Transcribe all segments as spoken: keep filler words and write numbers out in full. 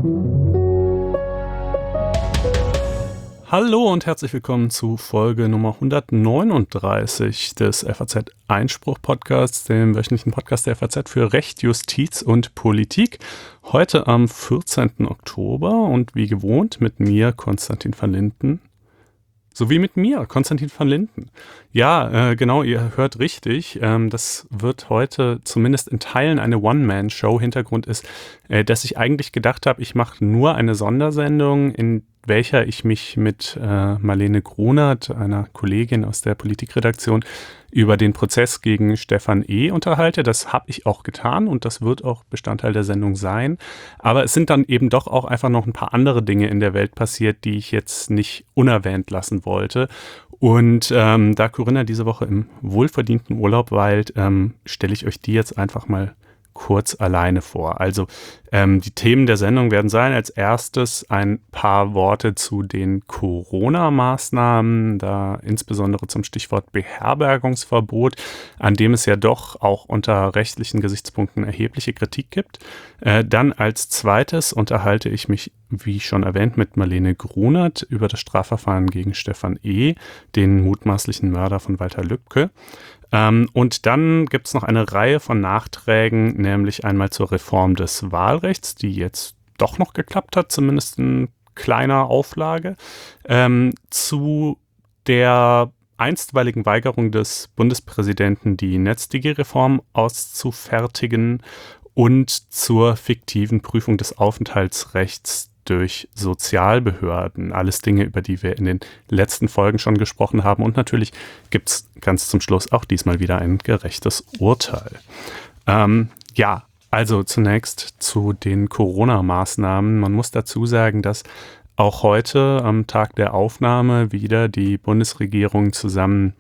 Hallo und herzlich willkommen zu Folge Nummer hundertneununddreißig des F A Z-Einspruch-Podcasts, dem wöchentlichen Podcast der F A Z für Recht, Justiz und Politik. Heute am vierzehnten Oktober und wie gewohnt mit mir, Konstantin van Linden. Sowie mit mir, Konstantin van Linden. Ja, äh, genau, ihr hört richtig. Ähm, das wird heute zumindest in Teilen eine One-Man-Show. Hintergrund ist, äh, dass ich eigentlich gedacht habe, ich mache nur eine Sondersendung, in welcher ich mich mit äh, Marlene Grunert, einer Kollegin aus der Politikredaktion, über den Prozess gegen Stefan E. unterhalte. Das habe ich auch getan und das wird auch Bestandteil der Sendung sein. Aber es sind dann eben doch auch einfach noch ein paar andere Dinge in der Welt passiert, die ich jetzt nicht unerwähnt lassen wollte. Und ähm, da Corinna diese Woche im wohlverdienten Urlaub weilt, ähm, stelle ich euch die jetzt einfach mal kurz alleine vor. Also ähm, die Themen der Sendung werden sein, als erstes ein paar Worte zu den Corona-Maßnahmen, da insbesondere zum Stichwort Beherbergungsverbot, an dem es ja doch auch unter rechtlichen Gesichtspunkten erhebliche Kritik gibt. Äh, dann als zweites unterhalte ich mich, wie schon erwähnt, mit Marlene Grunert über das Strafverfahren gegen Stefan E., den mutmaßlichen Mörder von Walter Lübcke. Ähm, und dann gibt es noch eine Reihe von Nachträgen, nämlich einmal zur Reform des Wahlrechts, die jetzt doch noch geklappt hat, zumindest in kleiner Auflage, ähm, zu der einstweiligen Weigerung des Bundespräsidenten, die NetzDG-Reform auszufertigen und zur fiktiven Prüfung des Aufenthaltsrechts durch Sozialbehörden. Alles Dinge, über die wir in den letzten Folgen schon gesprochen haben. Und natürlich gibt es ganz zum Schluss auch diesmal wieder ein gerechtes Urteil. Ähm, ja, also zunächst zu den Corona-Maßnahmen. Man muss dazu sagen, dass auch heute am Tag der Aufnahme wieder die Bundesregierung zusammen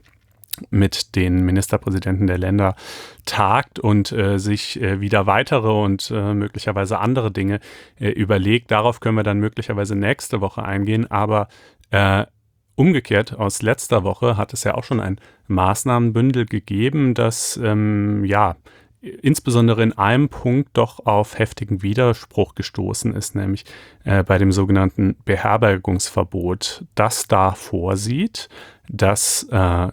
mit den Ministerpräsidenten der Länder tagt und äh, sich äh, wieder weitere und äh, möglicherweise andere Dinge äh, überlegt. Darauf können wir dann möglicherweise nächste Woche eingehen, aber äh, umgekehrt aus letzter Woche hat es ja auch schon ein Maßnahmenbündel gegeben, das ähm, ja insbesondere in einem Punkt doch auf heftigen Widerspruch gestoßen ist, nämlich äh, bei dem sogenannten Beherbergungsverbot, das da vorsieht, dass äh,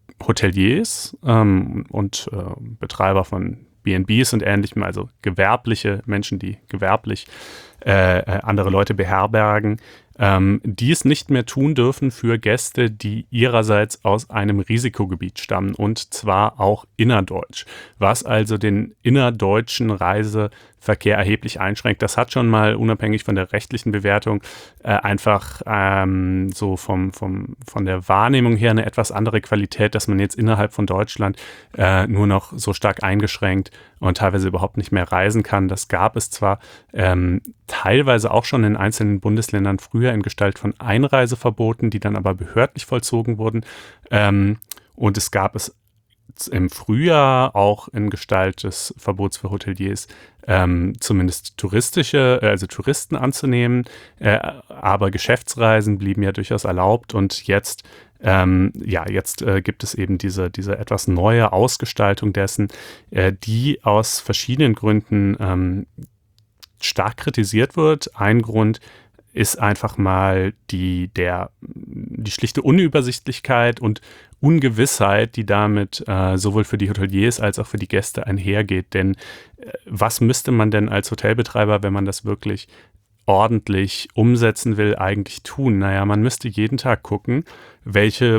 Hoteliers ähm, und äh, Betreiber von B and Bs und Ähnlichem, also gewerbliche Menschen, die gewerblich äh, andere Leute beherbergen, ähm, die es nicht mehr tun dürfen für Gäste, die ihrerseits aus einem Risikogebiet stammen und zwar auch innerdeutsch, was also den innerdeutschen Reiseverkehr erheblich einschränkt. Das hat schon mal unabhängig von der rechtlichen Bewertung äh, einfach ähm, so vom, vom, von der Wahrnehmung her eine etwas andere Qualität, dass man jetzt innerhalb von Deutschland äh, nur noch so stark eingeschränkt und teilweise überhaupt nicht mehr reisen kann. Das gab es zwar ähm, teilweise auch schon in einzelnen Bundesländern früher in Gestalt von Einreiseverboten, die dann aber behördlich vollzogen wurden. Ähm, und es gab es im Frühjahr auch in Gestalt des Verbots für Hoteliers ähm, zumindest touristische, also Touristen anzunehmen, äh, aber Geschäftsreisen blieben ja durchaus erlaubt und jetzt Ähm, ja, jetzt äh, gibt es eben diese, diese etwas neue Ausgestaltung dessen, äh, die aus verschiedenen Gründen ähm, stark kritisiert wird. Ein Grund ist einfach mal die, der, die schlichte Unübersichtlichkeit und Ungewissheit, die damit äh, sowohl für die Hoteliers als auch für die Gäste einhergeht. Denn äh, was müsste man denn als Hotelbetreiber, wenn man das wirklich ordentlich umsetzen will, eigentlich tun? Naja, man müsste jeden Tag gucken, welche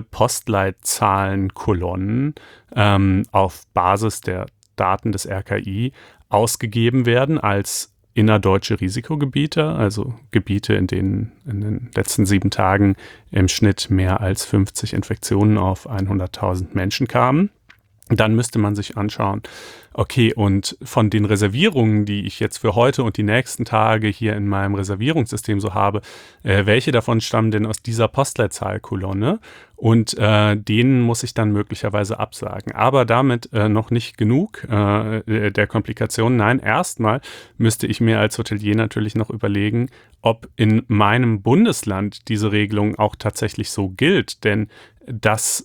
Postleitzahlenkolonnen ähm, auf Basis der Daten des R K I ausgegeben werden als innerdeutsche Risikogebiete, also Gebiete, in denen in den letzten sieben Tagen im Schnitt mehr als fünfzig Infektionen auf hunderttausend Menschen kamen. Dann müsste man sich anschauen, okay, und von den Reservierungen, die ich jetzt für heute und die nächsten Tage hier in meinem Reservierungssystem so habe, äh, welche davon stammen denn aus dieser Postleitzahlkolonne? Und äh, denen muss ich dann möglicherweise absagen. Aber damit äh, noch nicht genug äh, der Komplikationen. Nein, erstmal müsste ich mir als Hotelier natürlich noch überlegen, ob in meinem Bundesland diese Regelung auch tatsächlich so gilt. Denn das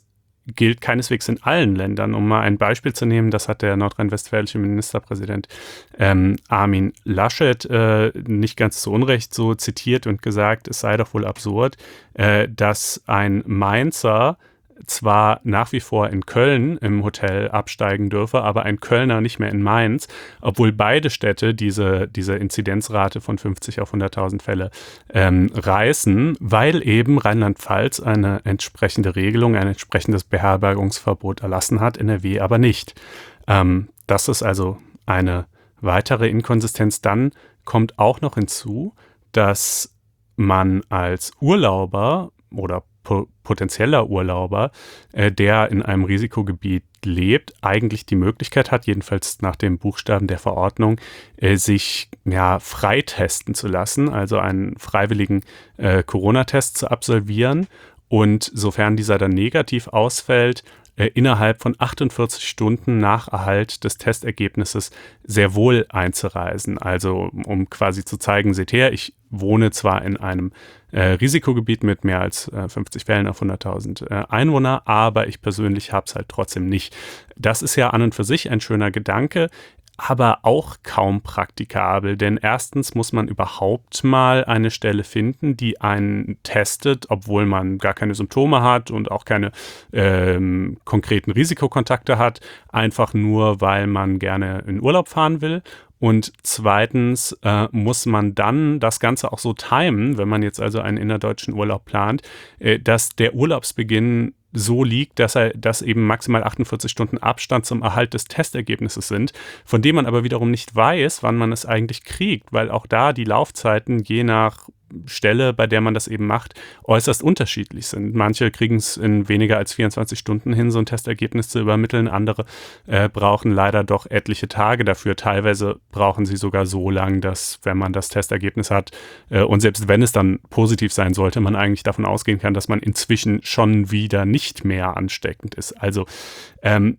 gilt keineswegs in allen Ländern. Um mal ein Beispiel zu nehmen, das hat der nordrhein-westfälische Ministerpräsident ähm, Armin Laschet äh, nicht ganz zu Unrecht so zitiert und gesagt, es sei doch wohl absurd, äh, dass ein Mainzer zwar nach wie vor in Köln im Hotel absteigen dürfe, aber ein Kölner nicht mehr in Mainz, obwohl beide Städte diese, diese Inzidenzrate von fünfzig auf hunderttausend Fälle ähm, reißen, weil eben Rheinland-Pfalz eine entsprechende Regelung, ein entsprechendes Beherbergungsverbot erlassen hat, N R W aber nicht. Ähm, das ist also eine weitere Inkonsistenz. Dann kommt auch noch hinzu, dass man als Urlauber oder potenzieller Urlauber, äh, der in einem Risikogebiet lebt, eigentlich die Möglichkeit hat, jedenfalls nach dem Buchstaben der Verordnung, äh, sich ja freitesten zu lassen, also einen freiwilligen äh, Corona-Test zu absolvieren. Und sofern dieser dann negativ ausfällt, äh, innerhalb von achtundvierzig Stunden nach Erhalt des Testergebnisses sehr wohl einzureisen. Also um quasi zu zeigen, seht her, ich wohne zwar in einem äh, Risikogebiet mit mehr als äh, fünfzig Fällen auf hunderttausend äh, Einwohner, aber ich persönlich habe es halt trotzdem nicht. Das ist ja an und für sich ein schöner Gedanke, aber auch kaum praktikabel, denn erstens muss man überhaupt mal eine Stelle finden, die einen testet, obwohl man gar keine Symptome hat und auch keine ähm, konkreten Risikokontakte hat, einfach nur, weil man gerne in Urlaub fahren will. Und zweitens äh, muss man dann das Ganze auch so timen, wenn man jetzt also einen innerdeutschen Urlaub plant, äh, dass der Urlaubsbeginn so liegt, dass er, dass eben maximal achtundvierzig Stunden Abstand zum Erhalt des Testergebnisses sind, von dem man aber wiederum nicht weiß, wann man es eigentlich kriegt, weil auch da die Laufzeiten je nach Stelle, bei der man das eben macht, äußerst unterschiedlich sind. Manche kriegen es in weniger als vierundzwanzig Stunden hin, so ein Testergebnis zu übermitteln. Andere äh, brauchen leider doch etliche Tage dafür. Teilweise brauchen sie sogar so lang, dass, wenn man das Testergebnis hat äh, und selbst wenn es dann positiv sein sollte, man eigentlich davon ausgehen kann, dass man inzwischen schon wieder nicht mehr ansteckend ist. Also ähm,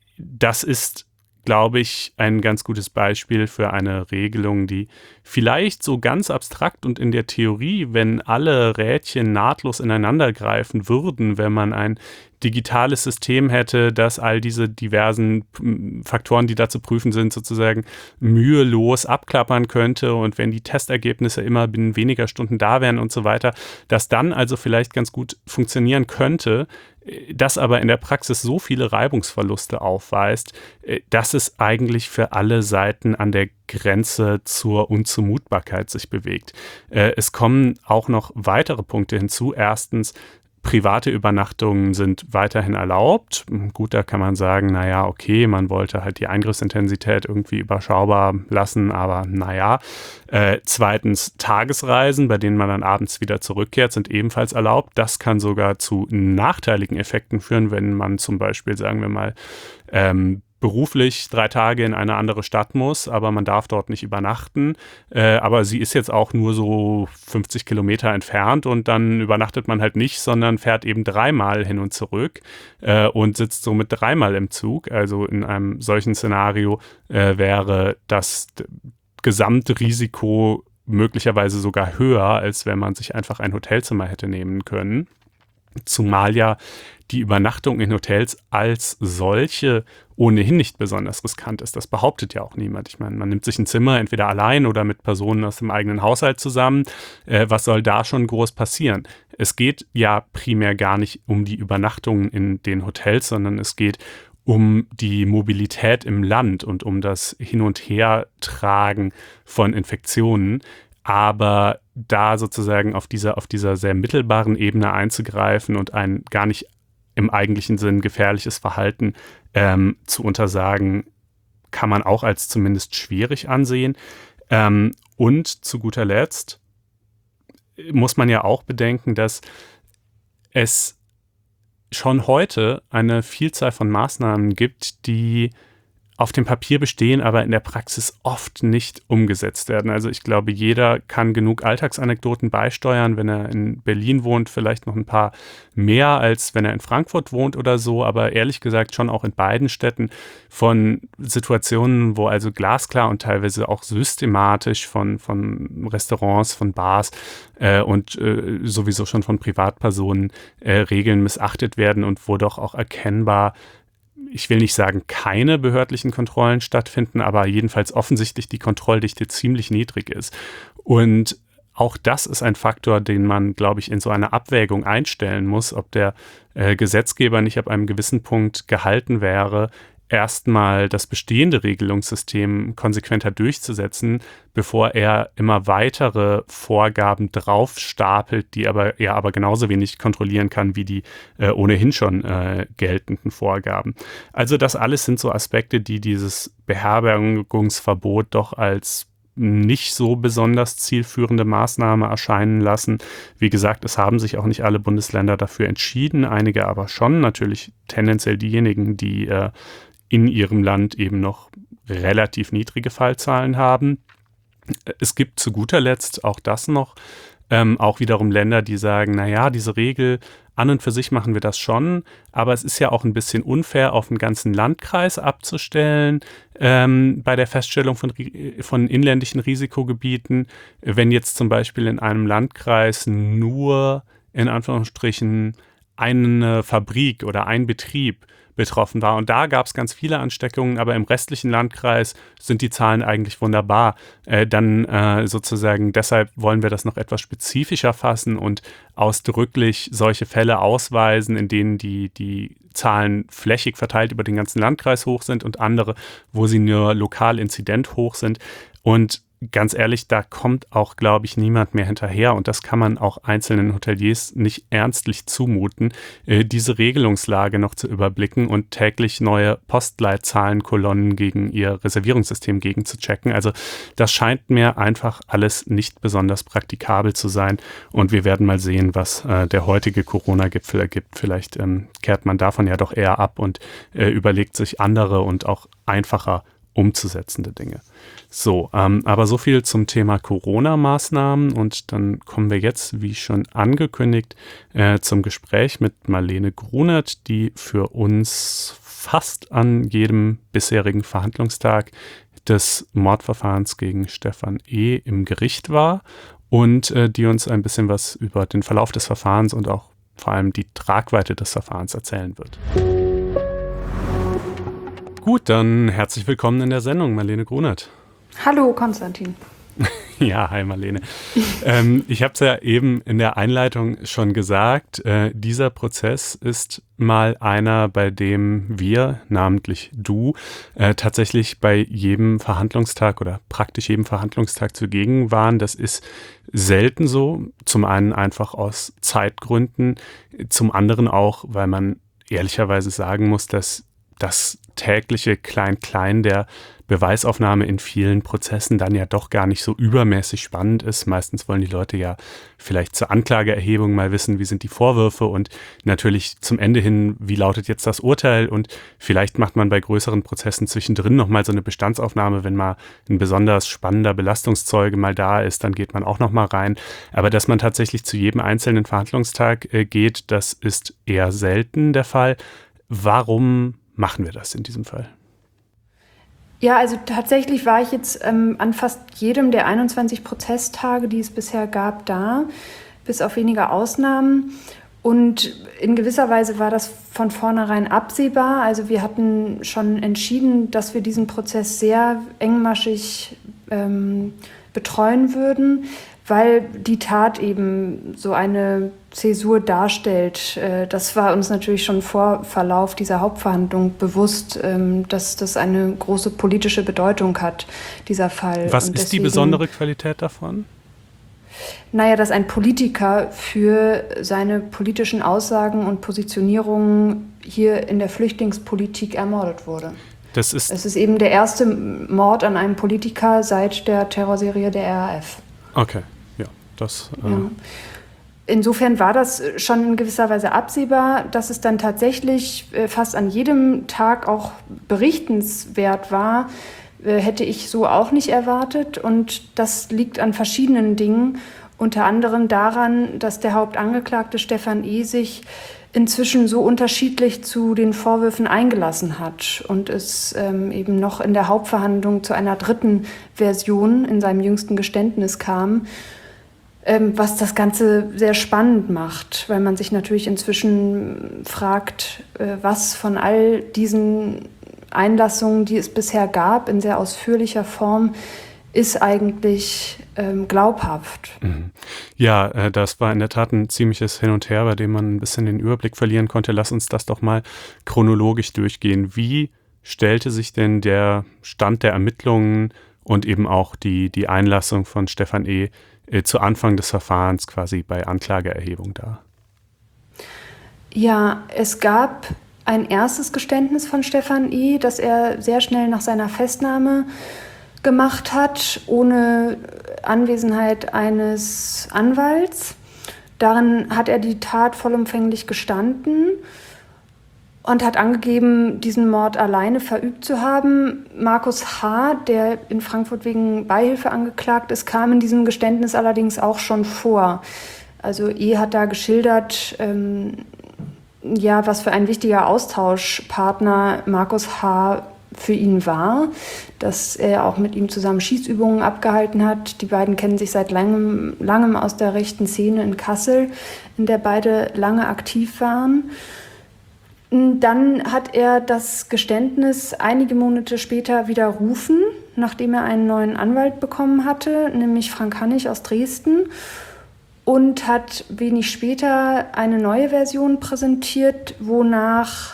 das ist, glaube ich, ein ganz gutes Beispiel für eine Regelung, die vielleicht so ganz abstrakt und in der Theorie, wenn alle Rädchen nahtlos ineinander greifen würden, wenn man ein digitales System hätte, das all diese diversen Faktoren, die da zu prüfen sind, sozusagen mühelos abklappern könnte und wenn die Testergebnisse immer binnen weniger Stunden da wären und so weiter, das dann also vielleicht ganz gut funktionieren könnte, das aber in der Praxis so viele Reibungsverluste aufweist, dass es eigentlich für alle Seiten an der Grenze zur Unzumutbarkeit sich bewegt. Es kommen auch noch weitere Punkte hinzu. Erstens, private Übernachtungen sind weiterhin erlaubt. Gut, da kann man sagen, naja, okay, man wollte halt die Eingriffsintensität irgendwie überschaubar lassen, aber naja. Äh, zweitens, Tagesreisen, bei denen man dann abends wieder zurückkehrt, sind ebenfalls erlaubt. Das kann sogar zu nachteiligen Effekten führen, wenn man zum Beispiel, sagen wir mal, ähm, beruflich drei Tage in eine andere Stadt muss, aber man darf dort nicht übernachten. Äh, aber sie ist jetzt auch nur so fünfzig Kilometer entfernt und dann übernachtet man halt nicht, sondern fährt eben dreimal hin und zurück äh, und sitzt somit dreimal im Zug. Also in einem solchen Szenario äh, wäre das Gesamtrisiko möglicherweise sogar höher, als wenn man sich einfach ein Hotelzimmer hätte nehmen können. Zumal ja die Übernachtung in Hotels als solche ohnehin nicht besonders riskant ist. Das behauptet ja auch niemand. Ich meine, man nimmt sich ein Zimmer entweder allein oder mit Personen aus dem eigenen Haushalt zusammen. Äh, was soll da schon groß passieren? Es geht ja primär gar nicht um die Übernachtungen in den Hotels, sondern es geht um die Mobilität im Land und um das Hin- und Hertragen von Infektionen. Aber da sozusagen auf dieser, auf dieser sehr mittelbaren Ebene einzugreifen und ein gar nicht im eigentlichen Sinn gefährliches Verhalten ähm, zu untersagen, kann man auch als zumindest schwierig ansehen. Ähm, und zu guter Letzt muss man ja auch bedenken, dass es schon heute eine Vielzahl von Maßnahmen gibt, die auf dem Papier bestehen, aber in der Praxis oft nicht umgesetzt werden. Also ich glaube, jeder kann genug Alltagsanekdoten beisteuern, wenn er in Berlin wohnt, vielleicht noch ein paar mehr, als wenn er in Frankfurt wohnt oder so, aber ehrlich gesagt schon auch in beiden Städten von Situationen, wo also glasklar und teilweise auch systematisch von, von Restaurants, von Bars äh, und äh, sowieso schon von Privatpersonen äh, Regeln missachtet werden und wo doch auch erkennbar, ich will nicht sagen, keine behördlichen Kontrollen stattfinden, aber jedenfalls offensichtlich die Kontrolldichte ziemlich niedrig ist. Und auch das ist ein Faktor, den man, glaube ich, in so einer Abwägung einstellen muss, ob der äh, Gesetzgeber nicht ab einem gewissen Punkt gehalten wäre, erstmal das bestehende Regelungssystem konsequenter durchzusetzen, bevor er immer weitere Vorgaben draufstapelt, die aber er aber genauso wenig kontrollieren kann wie die äh, ohnehin schon äh, geltenden Vorgaben. Also das alles sind so Aspekte, die dieses Beherbergungsverbot doch als nicht so besonders zielführende Maßnahme erscheinen lassen. Wie gesagt, es haben sich auch nicht alle Bundesländer dafür entschieden, einige aber schon, natürlich tendenziell diejenigen, die äh, in ihrem Land eben noch relativ niedrige Fallzahlen haben. Es gibt zu guter Letzt auch das noch, ähm, auch wiederum Länder, die sagen, naja, diese Regel, an und für sich machen wir das schon, aber es ist ja auch ein bisschen unfair, auf einen ganzen Landkreis abzustellen ähm, bei der Feststellung von, von inländischen Risikogebieten. Wenn jetzt zum Beispiel in einem Landkreis nur in Anführungsstrichen eine Fabrik oder ein Betrieb betroffen war. Und da gab es ganz viele Ansteckungen, aber im restlichen Landkreis sind die Zahlen eigentlich wunderbar. Äh, dann äh, sozusagen, deshalb wollen wir das noch etwas spezifischer fassen und ausdrücklich solche Fälle ausweisen, in denen die, die Zahlen flächig verteilt über den ganzen Landkreis hoch sind und andere, wo sie nur lokal inzident hoch sind. Und ganz ehrlich, da kommt auch, glaube ich, niemand mehr hinterher und das kann man auch einzelnen Hoteliers nicht ernstlich zumuten, äh, diese Regelungslage noch zu überblicken und täglich neue Postleitzahlenkolonnen gegen ihr Reservierungssystem gegen zu checken. Also das scheint mir einfach alles nicht besonders praktikabel zu sein und wir werden mal sehen, was äh, der heutige Corona-Gipfel ergibt. Vielleicht ähm, kehrt man davon ja doch eher ab und äh, überlegt sich andere und auch einfacher umzusetzende Dinge. So, ähm, aber so viel zum Thema Corona-Maßnahmen und dann kommen wir jetzt, wie schon angekündigt, äh, zum Gespräch mit Marlene Grunert, die für uns fast an jedem bisherigen Verhandlungstag des Mordverfahrens gegen Stefan E. im Gericht war und äh, die uns ein bisschen was über den Verlauf des Verfahrens und auch vor allem die Tragweite des Verfahrens erzählen wird. Gut, dann herzlich willkommen in der Sendung, Marlene Grunert. Hallo, Konstantin. Ja, hi Marlene. ähm, ich habe es ja eben in der Einleitung schon gesagt, äh, dieser Prozess ist mal einer, bei dem wir, namentlich du, äh, tatsächlich bei jedem Verhandlungstag oder praktisch jedem Verhandlungstag zugegen waren. Das ist selten so, zum einen einfach aus Zeitgründen, zum anderen auch, weil man ehrlicherweise sagen muss, dass das tägliche Klein-Klein der Beweisaufnahme in vielen Prozessen dann ja doch gar nicht so übermäßig spannend ist. Meistens wollen die Leute ja vielleicht zur Anklageerhebung mal wissen, wie sind die Vorwürfe und natürlich zum Ende hin, wie lautet jetzt das Urteil und vielleicht macht man bei größeren Prozessen zwischendrin nochmal so eine Bestandsaufnahme, wenn mal ein besonders spannender Belastungszeuge mal da ist, dann geht man auch nochmal rein. Aber dass man tatsächlich zu jedem einzelnen Verhandlungstag äh, geht, das ist eher selten der Fall. Warum machen wir das in diesem Fall? Ja, also tatsächlich war ich jetzt ähm, an fast jedem der einundzwanzig Prozesstage, die es bisher gab, da, bis auf wenige Ausnahmen. Und in gewisser Weise war das von vornherein absehbar. Also wir hatten schon entschieden, dass wir diesen Prozess sehr engmaschig ähm, betreuen würden, weil die Tat eben so eine Zäsur darstellt. Das war uns natürlich schon vor Verlauf dieser Hauptverhandlung bewusst, dass das eine große politische Bedeutung hat, dieser Fall. Was ist die besondere Qualität davon? Naja, dass ein Politiker für seine politischen Aussagen und Positionierungen hier in der Flüchtlingspolitik ermordet wurde. Das ist es ist eben der erste Mord an einem Politiker seit der Terrorserie der R A F. Okay, ja. Das, äh ja. insofern war das schon in gewisser Weise absehbar, dass es dann tatsächlich fast an jedem Tag auch berichtenswert war, hätte ich so auch nicht erwartet. Und das liegt an verschiedenen Dingen, unter anderem daran, dass der Hauptangeklagte Stephan E. sich inzwischen so unterschiedlich zu den Vorwürfen eingelassen hat und es ähm, eben noch in der Hauptverhandlung zu einer dritten Version in seinem jüngsten Geständnis kam, ähm, was das Ganze sehr spannend macht, weil man sich natürlich inzwischen fragt, äh, was von all diesen Einlassungen, die es bisher gab, in sehr ausführlicher Form, ist eigentlich ähm, glaubhaft. Ja, äh, das war in der Tat ein ziemliches Hin und Her, bei dem man ein bisschen den Überblick verlieren konnte. Lass uns das doch mal chronologisch durchgehen. Wie stellte sich denn der Stand der Ermittlungen und eben auch die, die Einlassung von Stephan E. Äh, zu Anfang des Verfahrens quasi bei Anklageerhebung dar? Ja, es gab ein erstes Geständnis von Stephan E., das er sehr schnell nach seiner Festnahme gemacht hat, ohne Anwesenheit eines Anwalts. Darin hat er die Tat vollumfänglich gestanden und hat angegeben, diesen Mord alleine verübt zu haben. Markus H., der in Frankfurt wegen Beihilfe angeklagt ist, kam in diesem Geständnis allerdings auch schon vor. Also E. hat da geschildert, ähm, ja, was für ein wichtiger Austauschpartner Markus H. für ihn war, dass er auch mit ihm zusammen Schießübungen abgehalten hat. Die beiden kennen sich seit langem, langem aus der rechten Szene in Kassel, in der beide lange aktiv waren. Dann hat er das Geständnis einige Monate später widerrufen, nachdem er einen neuen Anwalt bekommen hatte, nämlich Frank Hannig aus Dresden, und hat wenig später eine neue Version präsentiert, wonach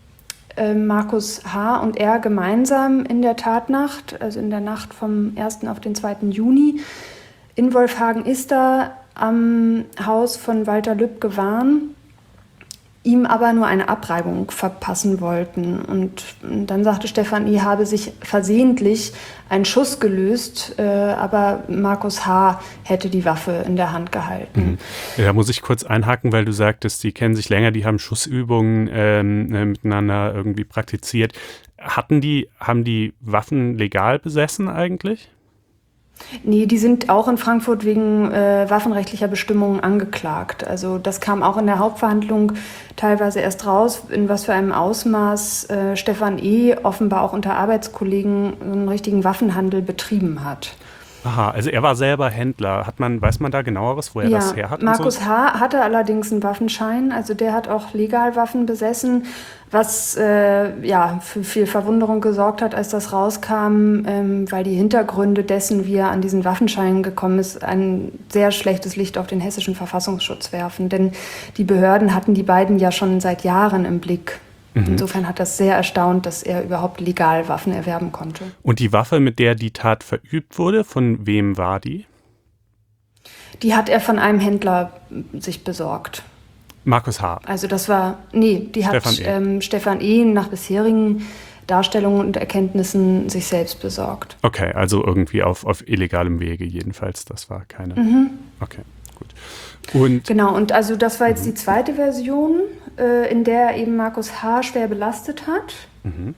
Markus H. und er gemeinsam in der Tatnacht, also in der Nacht vom ersten auf den zweiten Juni, in Wolfhagen-Ister am Haus von Walter Lübcke waren, ihm aber nur eine Abreibung verpassen wollten. Und dann sagte Stephan E., habe sich versehentlich ein Schuss gelöst, äh, aber Markus H. hätte die Waffe in der Hand gehalten. Mhm. Da muss ich kurz einhaken, weil du sagtest, die kennen sich länger, die haben Schussübungen ähm, äh, miteinander irgendwie praktiziert. Hatten die, haben die Waffen legal besessen eigentlich? Nee, die sind auch in Frankfurt wegen äh, waffenrechtlicher Bestimmungen angeklagt. Also das kam auch in der Hauptverhandlung teilweise erst raus, in was für einem Ausmaß äh, Stephan E. offenbar auch unter Arbeitskollegen einen richtigen Waffenhandel betrieben hat. Aha, also er war selber Händler. Hat man, weiß man da genaueres, wo er ja, das her hat? Markus so? H. hatte allerdings einen Waffenschein, also der hat auch legal Waffen besessen, was äh, ja für viel Verwunderung gesorgt hat, als das rauskam, ähm, weil die Hintergründe dessen, wie er an diesen Waffenschein gekommen ist, ein sehr schlechtes Licht auf den hessischen Verfassungsschutz werfen. Denn die Behörden hatten die beiden ja schon seit Jahren im Blick. Mhm. Insofern hat das sehr erstaunt, dass er überhaupt legal Waffen erwerben konnte. Und die Waffe, mit der die Tat verübt wurde, von wem war die? Die hat er von einem Händler sich besorgt. Markus H. Also das war, nee, die Stephan hat E. Ähm, Stephan E. nach bisherigen Darstellungen und Erkenntnissen sich selbst besorgt. Okay, also irgendwie auf, auf illegalem Wege jedenfalls, das war keine... Mhm. Okay, gut. Und genau, und also das war jetzt die zweite Version, äh, in der eben Markus H. schwer belastet hat. Mhm.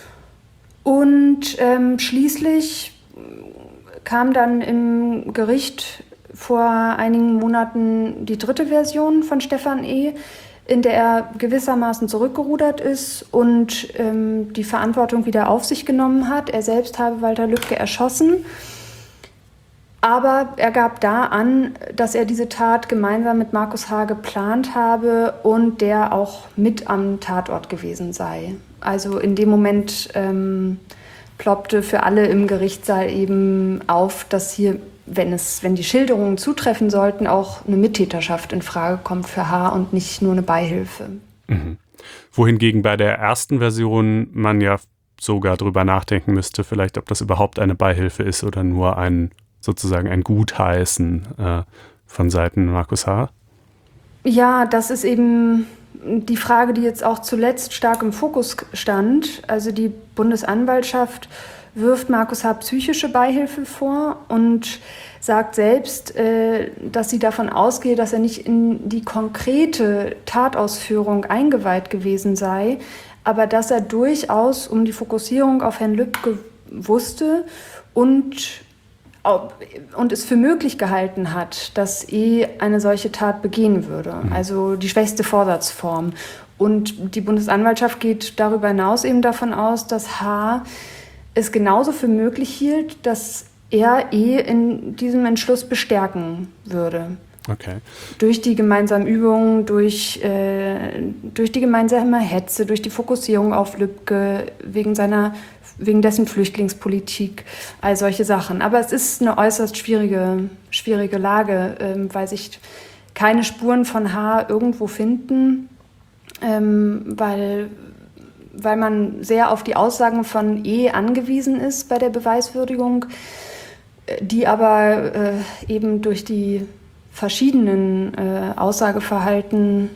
Und ähm, schließlich kam dann im Gericht vor einigen Monaten die dritte Version von Stephan E., in der er gewissermaßen zurückgerudert ist und ähm, die Verantwortung wieder auf sich genommen hat. Er selbst habe Walter Lübcke erschossen. Aber er gab da an, dass er diese Tat gemeinsam mit Markus H. geplant habe und der auch mit am Tatort gewesen sei. Also in dem Moment ähm, ploppte für alle im Gerichtssaal eben auf, dass hier, wenn es, wenn die Schilderungen zutreffen sollten, auch eine Mittäterschaft in Frage kommt für H. und nicht nur eine Beihilfe. Mhm. Wohingegen bei der ersten Version man ja sogar drüber nachdenken müsste, vielleicht, ob das überhaupt eine Beihilfe ist oder nur ein sozusagen ein Gutheißen äh, von Seiten Markus H. Ja, das ist eben die Frage, die jetzt auch zuletzt stark im Fokus stand. Also die Bundesanwaltschaft wirft Markus H. psychische Beihilfe vor und sagt selbst, äh, dass sie davon ausgehe, dass er nicht in die konkrete Tatausführung eingeweiht gewesen sei, aber dass er durchaus um die Fokussierung auf Herrn Lübke wusste und, und es für möglich gehalten hat, dass E. eine solche Tat begehen würde. Mhm. Also die schwächste Vorsatzform. Und die Bundesanwaltschaft geht darüber hinaus eben davon aus, dass H. es genauso für möglich hielt, dass er E. in diesem Entschluss bestärken würde. Okay. Durch die gemeinsamen Übungen, durch, äh, durch die gemeinsame Hetze, durch die Fokussierung auf Lübke, wegen seiner, wegen dessen Flüchtlingspolitik, all solche Sachen. Aber es ist eine äußerst schwierige, schwierige Lage, ähm, weil sich keine Spuren von H. irgendwo finden, ähm, weil, weil man sehr auf die Aussagen von E. angewiesen ist bei der Beweiswürdigung, die aber äh, eben durch die verschiedenen äh, Aussageverhalten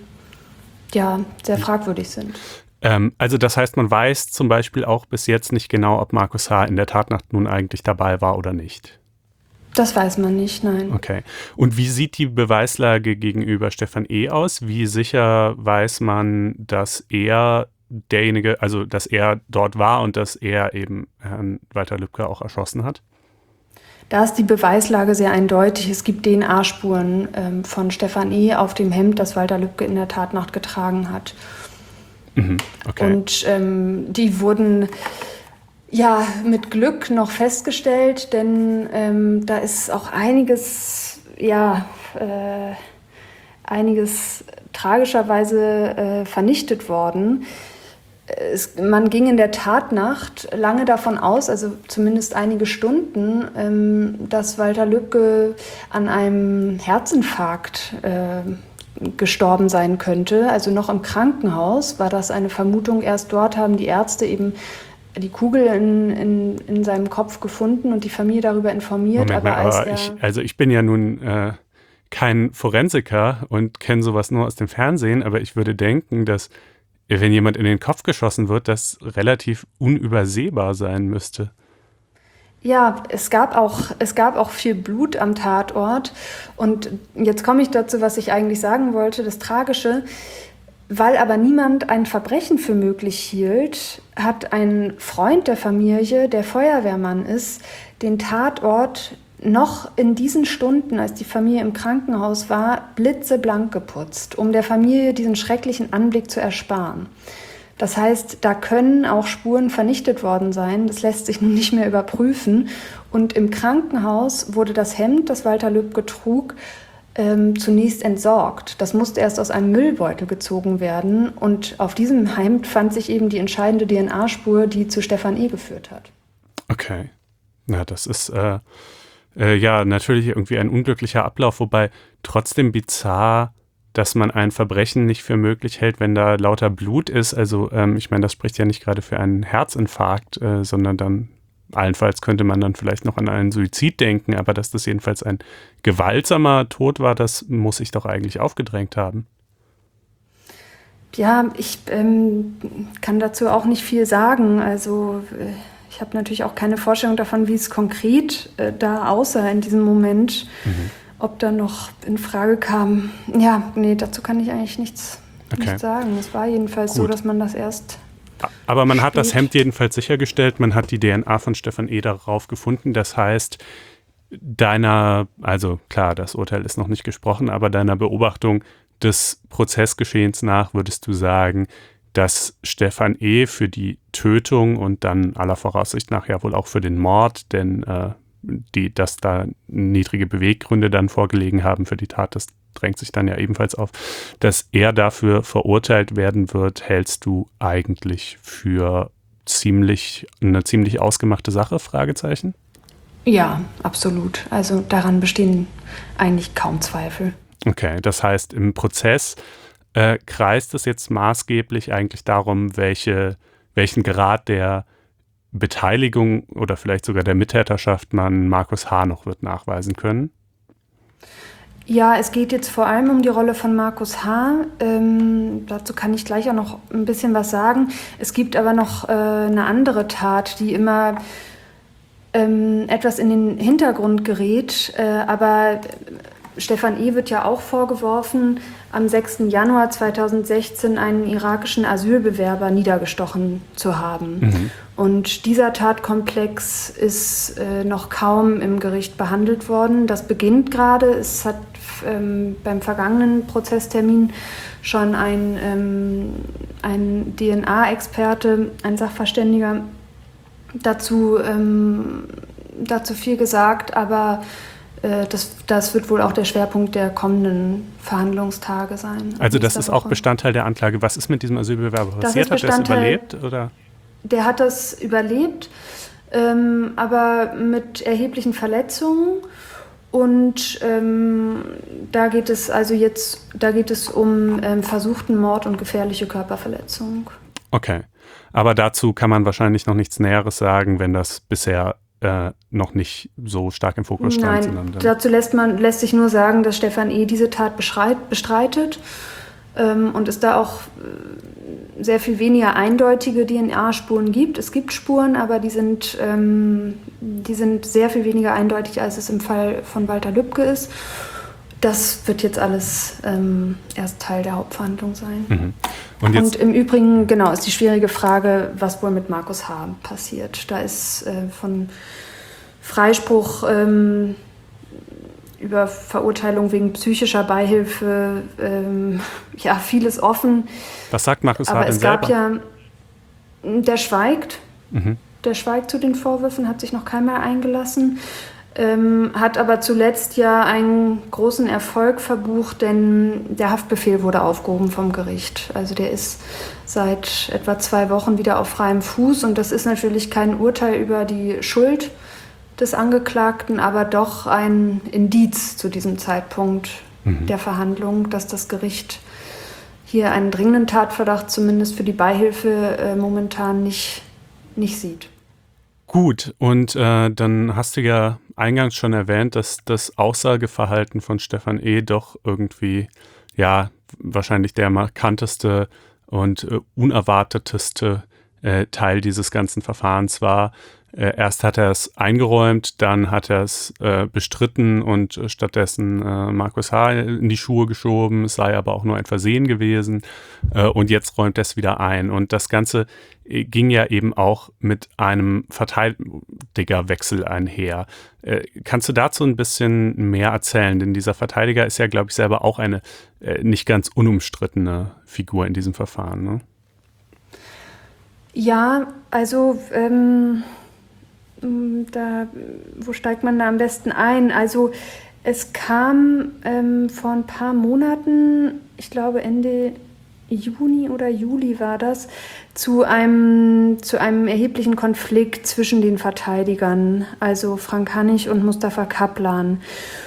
ja sehr fragwürdig sind. Ähm, also das heißt, man weiß zum Beispiel auch bis jetzt nicht genau, ob Markus H. in der Tatnacht nun eigentlich dabei war oder nicht. Das weiß man nicht, nein. Okay. Und wie sieht die Beweislage gegenüber Stefan E. aus? Wie sicher weiß man, dass er derjenige, also dass er dort war und dass er eben Herrn Walter Lübke auch erschossen hat? Da ist die Beweislage sehr eindeutig. Es gibt D N A-Spuren ähm, von Stefan E. auf dem Hemd, das Walter Lübke in der Tatnacht getragen hat. Mhm, okay. Und ähm, die wurden ja mit Glück noch festgestellt, denn ähm, da ist auch einiges, ja, äh, einiges tragischerweise äh, vernichtet worden. Es, man ging in der Tatnacht lange davon aus, also zumindest einige Stunden, ähm, dass Walter Lübke an einem Herzinfarkt äh, gestorben sein könnte. Also noch im Krankenhaus war das eine Vermutung. Erst dort haben die Ärzte eben die Kugel in, in, in seinem Kopf gefunden und die Familie darüber informiert. Moment aber mal, als aber er ich, also ich bin ja nun äh, kein Forensiker und kenne sowas nur aus dem Fernsehen, aber ich würde denken, dass wenn jemand in den Kopf geschossen wird, das relativ unübersehbar sein müsste. Ja, es gab auch, es gab auch viel Blut am Tatort. Und jetzt komme ich dazu, was ich eigentlich sagen wollte, das Tragische. Weil aber niemand ein Verbrechen für möglich hielt, hat ein Freund der Familie, der Feuerwehrmann ist, den Tatort noch in diesen Stunden, als die Familie im Krankenhaus war, blitzeblank geputzt, um der Familie diesen schrecklichen Anblick zu ersparen. Das heißt, da können auch Spuren vernichtet worden sein. Das lässt sich nun nicht mehr überprüfen. Und im Krankenhaus wurde das Hemd, das Walter Lübke trug, ähm, zunächst entsorgt. Das musste erst aus einem Müllbeutel gezogen werden. Und auf diesem Hemd fand sich eben die entscheidende D N A-Spur, die zu Stefan E. geführt hat. Okay. Na, das ist äh, äh, ja natürlich irgendwie ein unglücklicher Ablauf, wobei trotzdem bizarr, dass man ein Verbrechen nicht für möglich hält, wenn da lauter Blut ist. Also ähm, ich meine, das spricht ja nicht gerade für einen Herzinfarkt, äh, sondern dann allenfalls könnte man dann vielleicht noch an einen Suizid denken, aber dass das jedenfalls ein gewaltsamer Tod war, das muss sich doch eigentlich aufgedrängt haben. Ja, ich ähm, kann dazu auch nicht viel sagen. Also äh, ich habe natürlich auch keine Vorstellung davon, wie es konkret äh, da aussah in diesem Moment. Mhm. Ob da noch in Frage kam, ja, nee, dazu kann ich eigentlich nichts, okay. nichts sagen. Es war jedenfalls Gut. so, dass man das erst Aber man spät. hat das Hemd jedenfalls sichergestellt, man hat die D N A von Stefan E. darauf gefunden. Das heißt, deiner, also klar, das Urteil ist noch nicht gesprochen, aber deiner Beobachtung des Prozessgeschehens nach würdest du sagen, dass Stefan E. für die Tötung und dann aller Voraussicht nach ja wohl auch für den Mord, denn äh, die, dass da niedrige Beweggründe dann vorgelegen haben für die Tat, das drängt sich dann ja ebenfalls auf, dass er dafür verurteilt werden wird, hältst du eigentlich für ziemlich eine ziemlich ausgemachte Sache? Fragezeichen? Ja, absolut. Also daran bestehen eigentlich kaum Zweifel. Okay, das heißt, im Prozess äh, kreist es jetzt maßgeblich eigentlich darum, welche, welchen Grad der Beteiligung oder vielleicht sogar der Mittäterschaft man Markus H. noch wird nachweisen können? Ja, es geht jetzt vor allem um die Rolle von Markus H. Ähm, dazu kann ich gleich auch noch ein bisschen was sagen. Es gibt aber noch äh, eine andere Tat, die immer ähm, etwas in den Hintergrund gerät. Äh, aber Stefan E. wird ja auch vorgeworfen, am sechsten Januar zweitausendsechzehn einen irakischen Asylbewerber niedergestochen zu haben. Mhm. Und dieser Tatkomplex ist äh, noch kaum im Gericht behandelt worden. Das beginnt gerade. Es hat ähm, beim vergangenen Prozesstermin schon ein, ähm, ein D N A-Experte, ein Sachverständiger, dazu, ähm, dazu viel gesagt, aber äh, das, das wird wohl auch der Schwerpunkt der kommenden Verhandlungstage sein. Also das ist Woche. Auch Bestandteil der Anklage. Was ist mit diesem Asylbewerber passiert? Hat er das überlebt? Oder? Der hat das überlebt, ähm, aber mit erheblichen Verletzungen. Und ähm, da geht es also jetzt, da geht es um ähm, versuchten Mord und gefährliche Körperverletzung. Okay, aber dazu kann man wahrscheinlich noch nichts Näheres sagen, wenn das bisher äh, noch nicht so stark im Fokus stand. Nein, dazu lässt man lässt sich nur sagen, dass Stefan E. diese Tat bestreit, bestreitet ähm, und es da auch äh, sehr viel weniger eindeutige D N A-Spuren gibt. Es gibt Spuren, aber die sind, ähm, die sind sehr viel weniger eindeutig, als es im Fall von Walter Lübcke ist. Das wird jetzt alles ähm, erst Teil der Hauptverhandlung sein. Mhm. Und, jetzt Und im Übrigen, genau, ist die schwierige Frage, was wohl mit Markus H. passiert. Da ist äh, von Freispruch ähm, über Verurteilung wegen psychischer Beihilfe ähm, ja vieles offen. Was sagt Markus H. denn selber? Aber es gab ja, der schweigt. Mhm. Der schweigt zu den Vorwürfen, hat sich noch keinmal eingelassen. Ähm, hat aber zuletzt ja einen großen Erfolg verbucht, denn der Haftbefehl wurde aufgehoben vom Gericht. Also der ist seit etwa zwei Wochen wieder auf freiem Fuß und das ist natürlich kein Urteil über die Schuld des Angeklagten, aber doch ein Indiz zu diesem Zeitpunkt mhm. der Verhandlung, dass das Gericht hier einen dringenden Tatverdacht zumindest für die Beihilfe äh, momentan nicht, nicht sieht. Gut, und äh, dann hast du ja eingangs schon erwähnt, dass das Aussageverhalten von Stefan E. doch irgendwie, ja, wahrscheinlich der markanteste und äh, unerwarteteste äh, Teil dieses ganzen Verfahrens war. Äh, erst hat er es eingeräumt, dann hat er es äh, bestritten und äh, stattdessen äh, Markus H. in die Schuhe geschoben. Es sei aber auch nur ein Versehen gewesen. Äh, und jetzt räumt er es wieder ein. Und das Ganze äh, ging ja eben auch mit einem Verteidigerwechsel einher. Äh, kannst du dazu ein bisschen mehr erzählen? Denn dieser Verteidiger ist ja, glaube ich, selber auch eine äh, nicht ganz unumstrittene Figur in diesem Verfahren, ne? Ja, also ähm Da, wo steigt man da am besten ein? Also es kam ähm, vor ein paar Monaten, ich glaube Ende Juni oder Juli war das, zu einem, zu einem erheblichen Konflikt zwischen den Verteidigern, also Frank Hannig und Mustafa Kaplan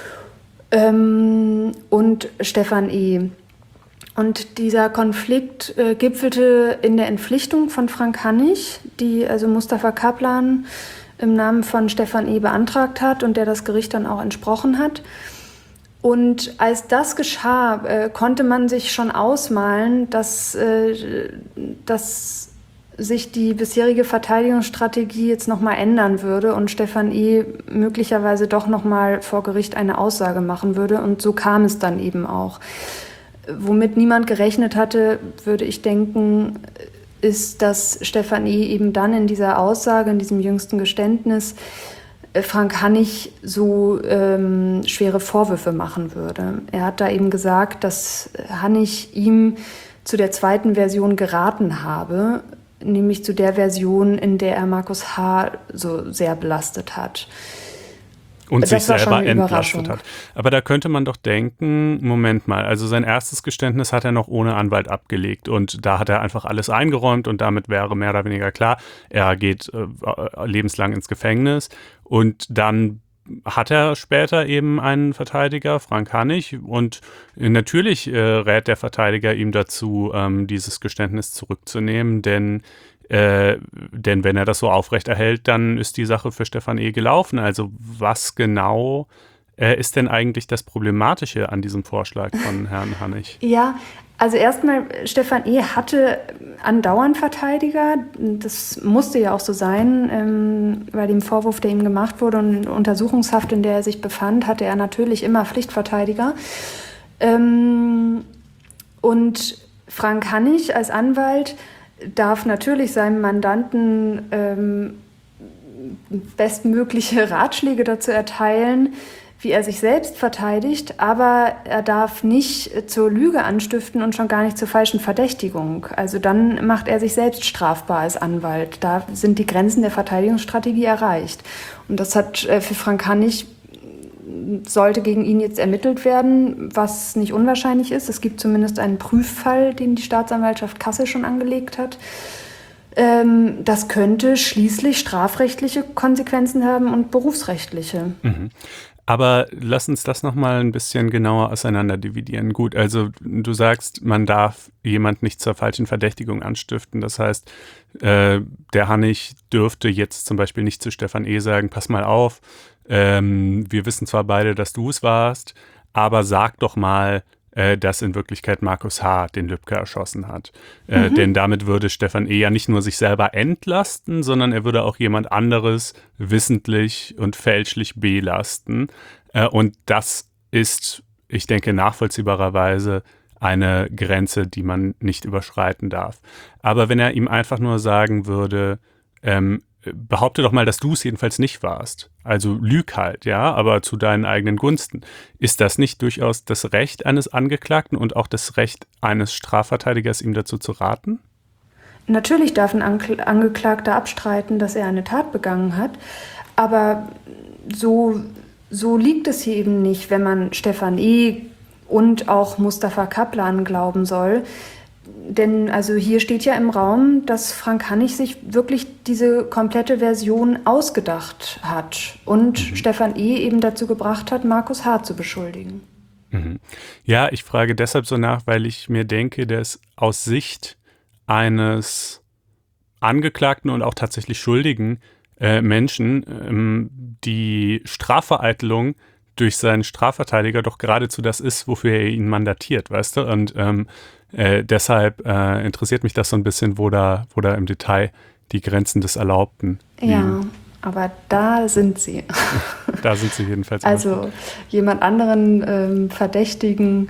ähm, und Stefan E. Und dieser Konflikt äh, gipfelte in der Entpflichtung von Frank Hannig, die also Mustafa Kaplan im Namen von Stefan E. beantragt hat und der das Gericht dann auch entsprochen hat. Und als das geschah, äh, konnte man sich schon ausmalen, dass, äh, dass sich die bisherige Verteidigungsstrategie jetzt nochmal ändern würde und Stefan E. möglicherweise doch nochmal vor Gericht eine Aussage machen würde. Und so kam es dann eben auch. Womit niemand gerechnet hatte, würde ich denken, ist, dass Stefan E. eben dann in dieser Aussage, in diesem jüngsten Geständnis, Frank Hannig so ähm, schwere Vorwürfe machen würde. Er hat da eben gesagt, dass Hannig ihm zu der zweiten Version geraten habe, nämlich zu der Version, in der er Markus H. so sehr belastet hat. Und sich selber entlastet hat. Aber da könnte man doch denken, Moment mal, also sein erstes Geständnis hat er noch ohne Anwalt abgelegt und da hat er einfach alles eingeräumt und damit wäre mehr oder weniger klar, er geht äh, lebenslang ins Gefängnis und dann hat er später eben einen Verteidiger, Frank Hannig, und natürlich äh, rät der Verteidiger ihm dazu, ähm, dieses Geständnis zurückzunehmen, denn Äh, denn wenn er das so aufrechterhält, dann ist die Sache für Stefan E. gelaufen. Also was genau äh, ist denn eigentlich das Problematische an diesem Vorschlag von Herrn Hannig? Ja, Also erstmal, Stephan E. hatte andauernd Verteidiger. Das musste ja auch so sein. Ähm, bei dem Vorwurf, der ihm gemacht wurde und Untersuchungshaft, in der er sich befand, hatte er natürlich immer Pflichtverteidiger. Ähm, und Frank Hannig als Anwalt darf natürlich seinem Mandanten ähm, bestmögliche Ratschläge dazu erteilen, wie er sich selbst verteidigt, aber er darf nicht zur Lüge anstiften und schon gar nicht zur falschen Verdächtigung. Also dann macht er sich selbst strafbar als Anwalt. Da sind die Grenzen der Verteidigungsstrategie erreicht. Und das hat für Frank Hannig, sollte gegen ihn jetzt ermittelt werden, was nicht unwahrscheinlich ist. Es gibt zumindest einen Prüffall, den die Staatsanwaltschaft Kassel schon angelegt hat. Ähm, das könnte schließlich strafrechtliche Konsequenzen haben und berufsrechtliche. Mhm. Aber lass uns das nochmal ein bisschen genauer auseinander dividieren. Gut, also du sagst, man darf jemand nicht zur falschen Verdächtigung anstiften. Das heißt, äh, der Hannig dürfte jetzt zum Beispiel nicht zu Stephan E. sagen, pass mal auf, ähm, wir wissen zwar beide, dass du es warst, aber sag doch mal, äh, dass in Wirklichkeit Markus H. den Lübcke erschossen hat. Äh, mhm. Denn damit würde Stephan E. ja nicht nur sich selber entlasten, sondern er würde auch jemand anderes wissentlich und fälschlich belasten. Äh, und das ist, ich denke, nachvollziehbarerweise eine Grenze, die man nicht überschreiten darf. Aber wenn er ihm einfach nur sagen würde, ähm, behaupte doch mal, dass du es jedenfalls nicht warst. Also lüg halt, ja, aber zu deinen eigenen Gunsten. Ist das nicht durchaus das Recht eines Angeklagten und auch das Recht eines Strafverteidigers, ihm dazu zu raten? Natürlich darf ein Angeklagter abstreiten, dass er eine Tat begangen hat, aber so, so liegt es hier eben nicht, wenn man Stephan E. und auch Mustafa Kaplan glauben soll. Denn also hier steht ja im Raum, dass Frank Hannig sich wirklich diese komplette Version ausgedacht hat und mhm. Stephan E. eben dazu gebracht hat, Markus H. zu beschuldigen. Mhm. Ja, ich frage deshalb so nach, weil ich mir denke, dass aus Sicht eines Angeklagten und auch tatsächlich schuldigen äh, Menschen ähm, die Strafvereitelung durch seinen Strafverteidiger doch geradezu das ist, wofür er ihn mandatiert, weißt du? Und ähm, äh, deshalb äh, interessiert mich das so ein bisschen, wo da, wo da im Detail die Grenzen des Erlaubten liegen. Ja, aber da sind sie. Da sind sie jedenfalls. Also jemand anderen ähm, Verdächtigen,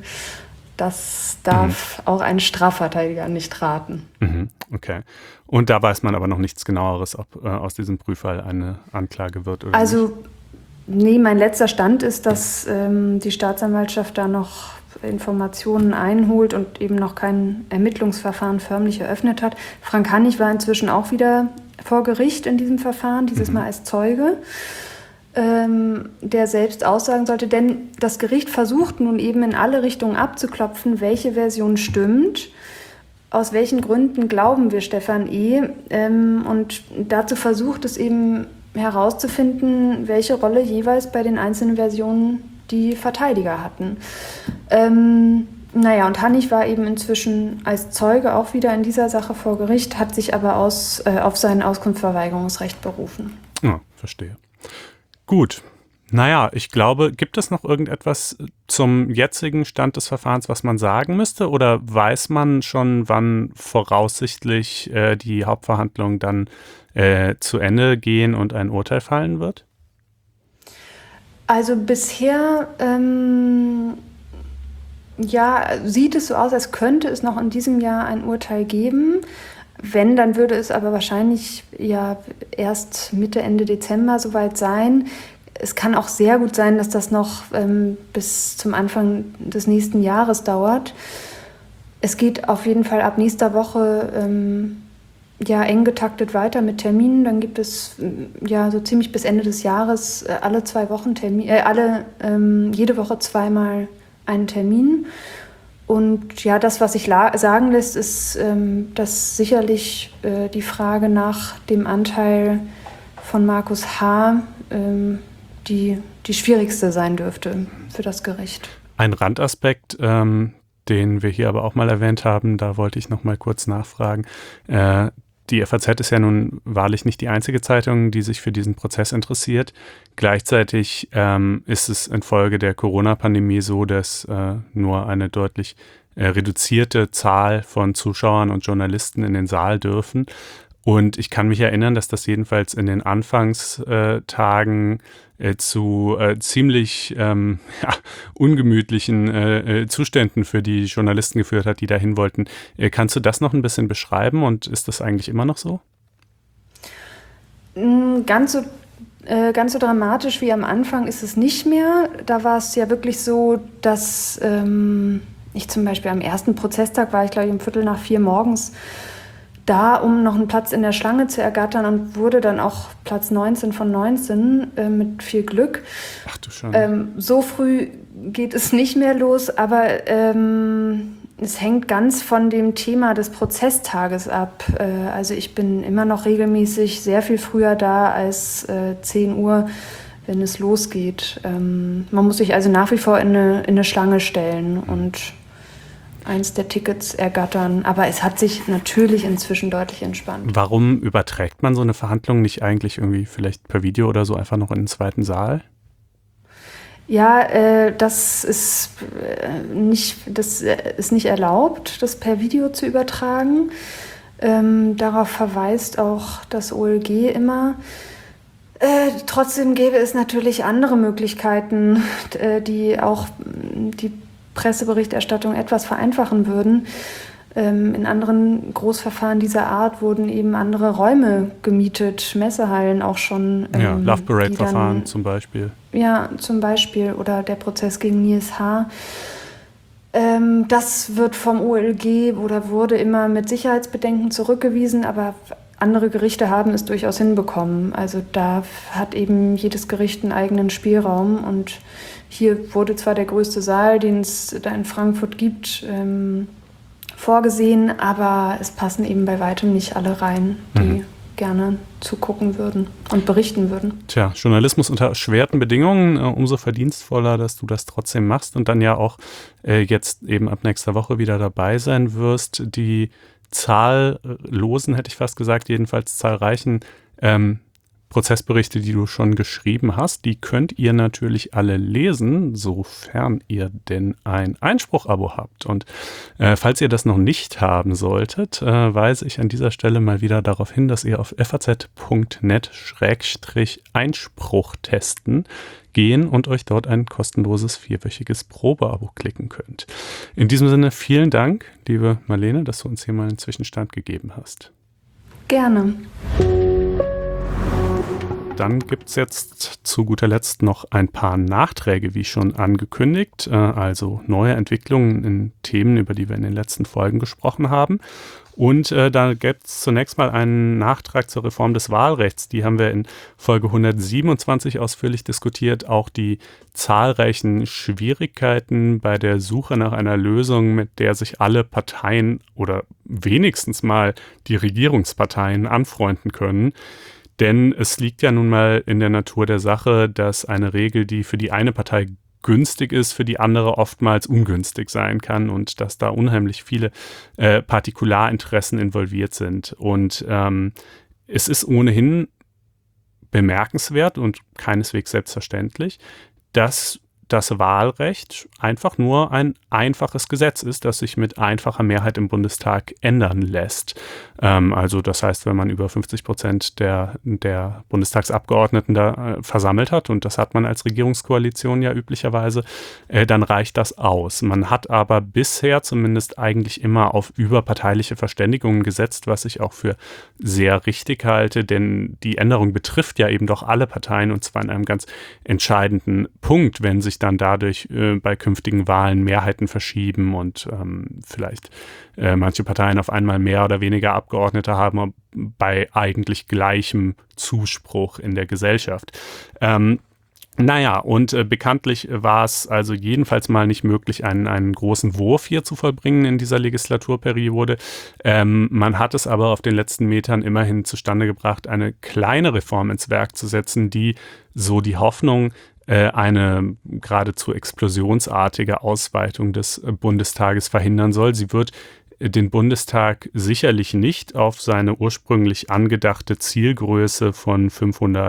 das darf mhm. auch ein Strafverteidiger nicht raten. Mhm. Okay. Und da weiß man aber noch nichts Genaueres, ob äh, aus diesem Prüffall eine Anklage wird oder also, nicht. Nee, mein letzter Stand ist, dass ähm, die Staatsanwaltschaft da noch Informationen einholt und eben noch kein Ermittlungsverfahren förmlich eröffnet hat. Frank Hannig war inzwischen auch wieder vor Gericht in diesem Verfahren, dieses mhm. Mal als Zeuge, ähm, der selbst aussagen sollte. Denn das Gericht versucht nun eben in alle Richtungen abzuklopfen, welche Version stimmt. Aus welchen Gründen glauben wir Stephan E.? Ähm, und dazu versucht es eben herauszufinden, welche Rolle jeweils bei den einzelnen Versionen die Verteidiger hatten. Ähm, naja, und Hannig war eben inzwischen als Zeuge auch wieder in dieser Sache vor Gericht, hat sich aber aus, äh, auf sein Auskunftsverweigerungsrecht berufen. Ja, verstehe. Gut. Naja, ich glaube, gibt es noch irgendetwas zum jetzigen Stand des Verfahrens, was man sagen müsste? Oder weiß man schon, wann voraussichtlich äh, die Hauptverhandlungen dann äh, zu Ende gehen und ein Urteil fallen wird? Also bisher ähm, ja, sieht es so aus, als könnte es noch in diesem Jahr ein Urteil geben. Wenn, dann würde es aber wahrscheinlich ja erst Mitte, Ende Dezember soweit sein. Es kann auch sehr gut sein, dass das noch ähm, bis zum Anfang des nächsten Jahres dauert. Es geht auf jeden Fall ab nächster Woche ähm, ja, eng getaktet weiter mit Terminen. Dann gibt es ja so ziemlich bis Ende des Jahres äh, alle zwei Wochen Termin, äh, alle ähm, jede Woche zweimal einen Termin. Und ja, das, was sich la- sagen lässt, ist, ähm, dass sicherlich äh, die Frage nach dem Anteil von Markus H. Ähm, die, die schwierigste sein dürfte für das Gericht. Ein Randaspekt, ähm, den wir hier aber auch mal erwähnt haben, da wollte ich noch mal kurz nachfragen. Äh, die F A Z ist ja nun wahrlich nicht die einzige Zeitung, die sich für diesen Prozess interessiert. Gleichzeitig ähm, ist es infolge der Corona-Pandemie so, dass äh, nur eine deutlich äh, reduzierte Zahl von Zuschauern und Journalisten in den Saal dürfen. Und ich kann mich erinnern, dass das jedenfalls in den Anfangstagen äh, zu äh, ziemlich ähm, ja, ungemütlichen äh, Zuständen für die Journalisten geführt hat, die dahin wollten. Äh, kannst du das noch ein bisschen beschreiben und ist das eigentlich immer noch so? Ganz so, äh, ganz so dramatisch wie am Anfang ist es nicht mehr. Da war es ja wirklich so, dass ähm, ich zum Beispiel am ersten Prozesstag war ich, glaube ich, um Viertel nach vier morgens da, um noch einen Platz in der Schlange zu ergattern und wurde dann auch Platz neunzehn von neunzehn äh, mit viel Glück. Ach du Schande. Ähm, so früh geht es nicht mehr los, aber ähm, es hängt ganz von dem Thema des Prozesstages ab. Äh, also ich bin immer noch regelmäßig sehr viel früher da als äh, zehn Uhr, wenn es losgeht. Ähm, man muss sich also nach wie vor in eine, in eine Schlange stellen und eins der Tickets ergattern. Aber es hat sich natürlich inzwischen deutlich entspannt. Warum überträgt man so eine Verhandlung nicht eigentlich irgendwie vielleicht per Video oder so einfach noch in den zweiten Saal? Ja, äh, das ist, äh, nicht, das ist nicht erlaubt, das per Video zu übertragen. Ähm, darauf verweist auch das O L G immer. Äh, trotzdem gäbe es natürlich andere Möglichkeiten, äh, die auch die Presseberichterstattung etwas vereinfachen würden. Ähm, in anderen Großverfahren dieser Art wurden eben andere Räume gemietet, Messehallen auch schon. Ähm, ja, Love Parade-Verfahren zum Beispiel. Ja, zum Beispiel. Oder der Prozess gegen Nils H. Ähm, das wird vom O L G oder wurde immer mit Sicherheitsbedenken zurückgewiesen, aber andere Gerichte haben es durchaus hinbekommen. Also da hat eben jedes Gericht einen eigenen Spielraum und hier wurde zwar der größte Saal, den es da in Frankfurt gibt, ähm, vorgesehen, aber es passen eben bei weitem nicht alle rein, die mhm. gerne zugucken würden und berichten würden. Tja, Journalismus unter erschwerten Bedingungen, äh, umso verdienstvoller, dass du das trotzdem machst und dann ja auch äh, jetzt eben ab nächster Woche wieder dabei sein wirst. Die zahllosen, hätte ich fast gesagt, jedenfalls zahlreichen ähm, Prozessberichte, die du schon geschrieben hast, die könnt ihr natürlich alle lesen, sofern ihr denn ein Einspruch-Abo habt. Und äh, falls ihr das noch nicht haben solltet, äh, weise ich an dieser Stelle mal wieder darauf hin, dass ihr auf faz punkt net Schrägstrich Einspruch testen gehen und euch dort ein kostenloses vierwöchiges Probeabo klicken könnt. In diesem Sinne vielen Dank, liebe Marlene, dass du uns hier mal einen Zwischenstand gegeben hast. Gerne. Dann gibt es jetzt zu guter Letzt noch ein paar Nachträge, wie schon angekündigt, äh, also neue Entwicklungen in Themen, über die wir in den letzten Folgen gesprochen haben. Und äh, da gibt es zunächst mal einen Nachtrag zur Reform des Wahlrechts. Die haben wir in Folge hundertsiebenundzwanzig ausführlich diskutiert. Auch die zahlreichen Schwierigkeiten bei der Suche nach einer Lösung, mit der sich alle Parteien oder wenigstens mal die Regierungsparteien anfreunden können. Denn es liegt ja nun mal in der Natur der Sache, dass eine Regel, die für die eine Partei günstig ist, für die andere oftmals ungünstig sein kann und dass da unheimlich viele äh, Partikularinteressen involviert sind. Und ähm, es ist ohnehin bemerkenswert und keineswegs selbstverständlich, dass das Wahlrecht einfach nur ein einfaches Gesetz ist, das sich mit einfacher Mehrheit im Bundestag ändern lässt. Ähm, also das heißt, wenn man über fünfzig Prozent der, der Bundestagsabgeordneten da äh, versammelt hat, und das hat man als Regierungskoalition ja üblicherweise, äh, dann reicht das aus. Man hat aber bisher zumindest eigentlich immer auf überparteiliche Verständigungen gesetzt, was ich auch für sehr richtig halte, denn die Änderung betrifft ja eben doch alle Parteien und zwar in einem ganz entscheidenden Punkt, wenn sich dann dadurch äh, bei künftigen Wahlen Mehrheiten verschieben und ähm, vielleicht äh, manche Parteien auf einmal mehr oder weniger Abgeordnete haben bei eigentlich gleichem Zuspruch in der Gesellschaft. Ähm, Naja, und äh, bekanntlich war es also jedenfalls mal nicht möglich, einen, einen großen Wurf hier zu vollbringen in dieser Legislaturperiode. Ähm, man hat es aber auf den letzten Metern immerhin zustande gebracht, eine kleine Reform ins Werk zu setzen, die so die Hoffnung, äh, eine geradezu explosionsartige Ausweitung des äh, Bundestages verhindern soll. Sie wird den Bundestag sicherlich nicht auf seine ursprünglich angedachte Zielgröße von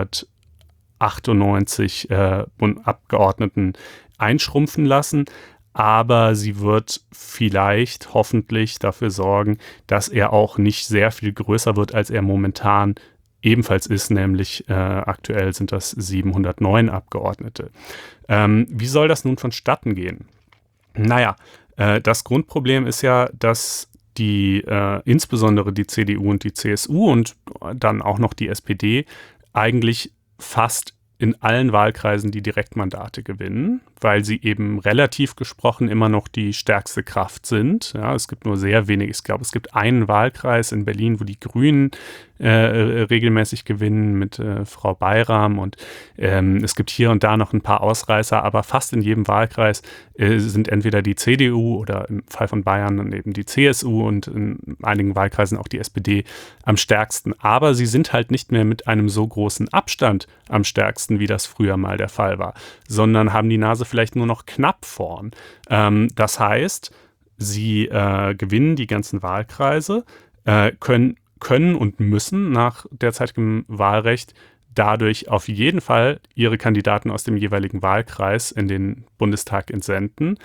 fünfhundertachtundneunzig äh, Abgeordneten einschrumpfen lassen. aber sie wird vielleicht hoffentlich dafür sorgen, dass er auch nicht sehr viel größer wird, als er momentan ebenfalls ist, nämlich äh, aktuell sind das siebenhundertneun Abgeordnete. Ähm, wie soll das nun vonstatten gehen? Naja, äh, das Grundproblem ist ja, dass die äh, insbesondere die C D U und die C S U und dann auch noch die S P D eigentlich fast in allen Wahlkreisen die Direktmandate gewinnen, weil sie eben relativ gesprochen immer noch die stärkste Kraft sind. Ja, es gibt nur sehr wenig, ich glaube, es gibt einen Wahlkreis in Berlin, wo die Grünen äh, regelmäßig gewinnen mit äh, Frau Bayram und ähm, es gibt hier und da noch ein paar Ausreißer, aber fast in jedem Wahlkreis äh, sind entweder die C D U oder im Fall von Bayern dann eben die C S U und in einigen Wahlkreisen auch die S P D am stärksten. Aber sie sind halt nicht mehr mit einem so großen Abstand am stärksten, wie das früher mal der Fall war, sondern haben die Nase vielleicht nur noch knapp vorn. Ähm, das heißt, sie äh, gewinnen die ganzen Wahlkreise, äh, können, können und müssen nach derzeitigem Wahlrecht dadurch auf jeden Fall ihre Kandidaten aus dem jeweiligen Wahlkreis in den Bundestag entsenden.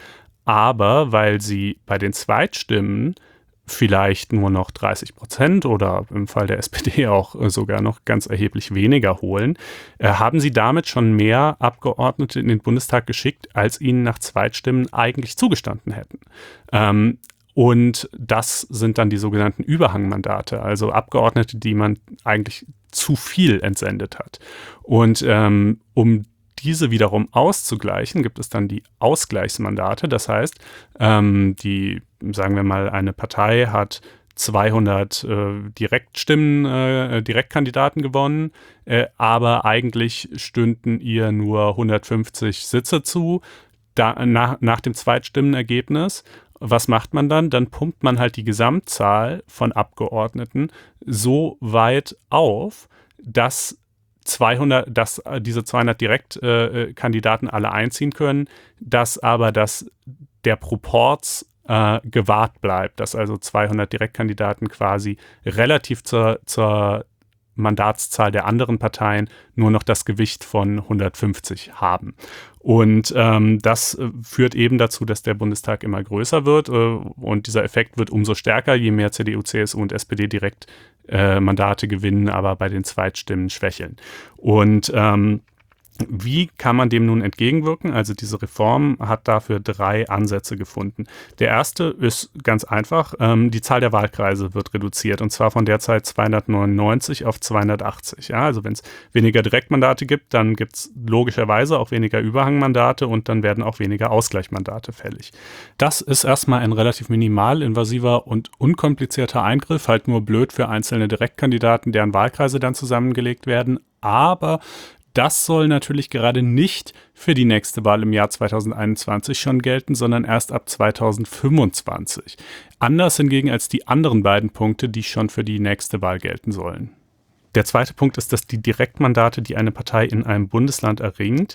Aber weil sie bei den Zweitstimmen vielleicht nur noch dreißig Prozent oder im Fall der S P D auch sogar noch ganz erheblich weniger holen, äh, haben sie damit schon mehr Abgeordnete in den Bundestag geschickt, als ihnen nach Zweitstimmen eigentlich zugestanden hätten. Ähm, und das sind dann die sogenannten Überhangmandate, also Abgeordnete, die man eigentlich zu viel entsendet hat. Und ähm, um diese wiederum auszugleichen, gibt es dann die Ausgleichsmandate. Das heißt, ähm, die, sagen wir mal, eine Partei hat zweihundert äh, Direktstimmen, äh, Direktkandidaten gewonnen, äh, aber eigentlich stünden ihr nur hundertfünfzig Sitze zu, da, nach, nach dem Zweitstimmenergebnis. Was macht man dann? Dann pumpt man halt die Gesamtzahl von Abgeordneten so weit auf, dass zweihundert, dass diese zweihundert Direktkandidaten äh, alle einziehen können, dass aber das, der Proporz äh, gewahrt bleibt, dass also zweihundert Direktkandidaten quasi relativ zur, zur Mandatszahl der anderen Parteien nur noch das Gewicht von hundertfünfzig haben. Und ähm, das äh, führt eben dazu, dass der Bundestag immer größer wird äh, und dieser Effekt wird umso stärker, je mehr C D U, C S U und S P D direkt äh, Mandate gewinnen, aber bei den Zweitstimmen schwächeln. Und ähm, wie kann man dem nun entgegenwirken? Also diese Reform hat dafür drei Ansätze gefunden. Der erste ist ganz einfach, ähm, die Zahl der Wahlkreise wird reduziert und zwar von derzeit zweihundertneunundneunzig auf zweihundertachtzig. Ja, also wenn es weniger Direktmandate gibt, dann gibt es logischerweise auch weniger Überhangmandate und dann werden auch weniger Ausgleichsmandate fällig. Das ist erstmal ein relativ minimal invasiver und unkomplizierter Eingriff, halt nur blöd für einzelne Direktkandidaten, deren Wahlkreise dann zusammengelegt werden, aber das soll natürlich gerade nicht für die nächste Wahl im Jahr zweitausendeinundzwanzig schon gelten, sondern erst ab zweitausendfünfundzwanzig. Anders hingegen als die anderen beiden Punkte, die schon für die nächste Wahl gelten sollen. Der zweite Punkt ist, dass die Direktmandate, die eine Partei in einem Bundesland erringt,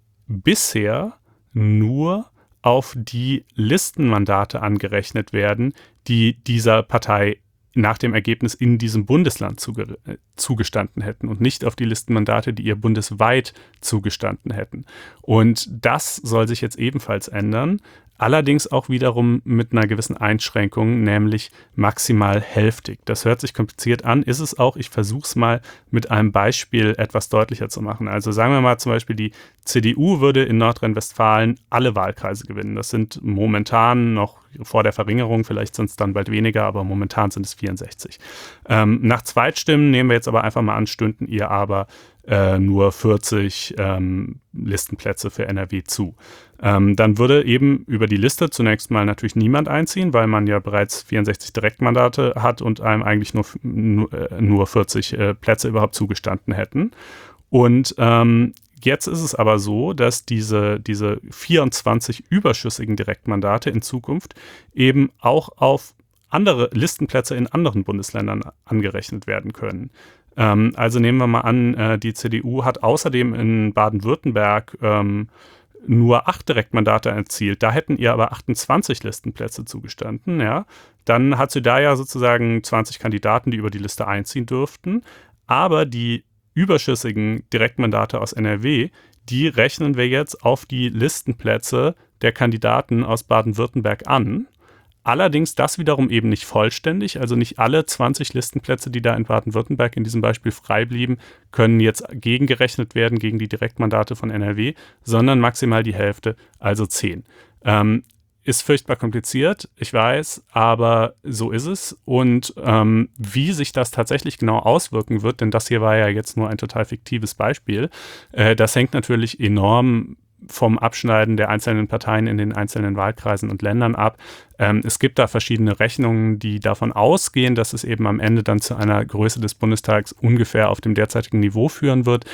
bisher nur auf die Listenmandate angerechnet werden, die dieser Partei nach dem Ergebnis in diesem Bundesland zuge- zugestanden hätten und nicht auf die Listenmandate, die ihr bundesweit zugestanden hätten. Und das soll sich jetzt ebenfalls ändern, allerdings auch wiederum mit einer gewissen Einschränkung, nämlich maximal hälftig. Das hört sich kompliziert an, ist es auch. Ich versuche es mal mit einem Beispiel etwas deutlicher zu machen. Also sagen wir mal zum Beispiel, die C D U würde in Nordrhein-Westfalen alle Wahlkreise gewinnen. Das sind momentan noch vor der Verringerung, vielleicht sind es dann bald weniger, aber momentan sind es vierundsechzig. Ähm, nach Zweitstimmen nehmen wir jetzt aber einfach mal an, stünden ihr aber äh, nur vierzig ähm, Listenplätze für N R W zu. Ähm, dann würde eben über die Liste zunächst mal natürlich niemand einziehen, weil man ja bereits vierundsechzig Direktmandate hat und einem eigentlich nur, nur, nur vierzig äh, Plätze überhaupt zugestanden hätten. Und ähm, jetzt ist es aber so, dass diese, diese vierundzwanzig überschüssigen Direktmandate in Zukunft eben auch auf andere Listenplätze in anderen Bundesländern angerechnet werden können. Ähm, also nehmen wir mal an, äh, die C D U hat außerdem in Baden-Württemberg ähm, nur acht Direktmandate erzielt. Da hätten ihr aber achtundzwanzig Listenplätze zugestanden. Ja? Dann hat sie da ja sozusagen zwanzig Kandidaten, die über die Liste einziehen dürften. Aber die überschüssigen Direktmandate aus N R W, die rechnen wir jetzt auf die Listenplätze der Kandidaten aus Baden-Württemberg an. Allerdings das wiederum eben nicht vollständig, also nicht alle zwanzig Listenplätze, die da in Baden-Württemberg in diesem Beispiel frei blieben, können jetzt gegengerechnet werden gegen die Direktmandate von N R W, sondern maximal die Hälfte, also zehn. Ähm, ist furchtbar kompliziert, ich weiß, aber so ist es. Und ähm, wie sich das tatsächlich genau auswirken wird, denn das hier war ja jetzt nur ein total fiktives Beispiel, äh, das hängt natürlich enorm vom Abschneiden der einzelnen Parteien in den einzelnen Wahlkreisen und Ländern ab. Ähm, es gibt da verschiedene Rechnungen, die davon ausgehen, dass es eben am Ende dann zu einer Größe des Bundestags ungefähr auf dem derzeitigen Niveau führen wird.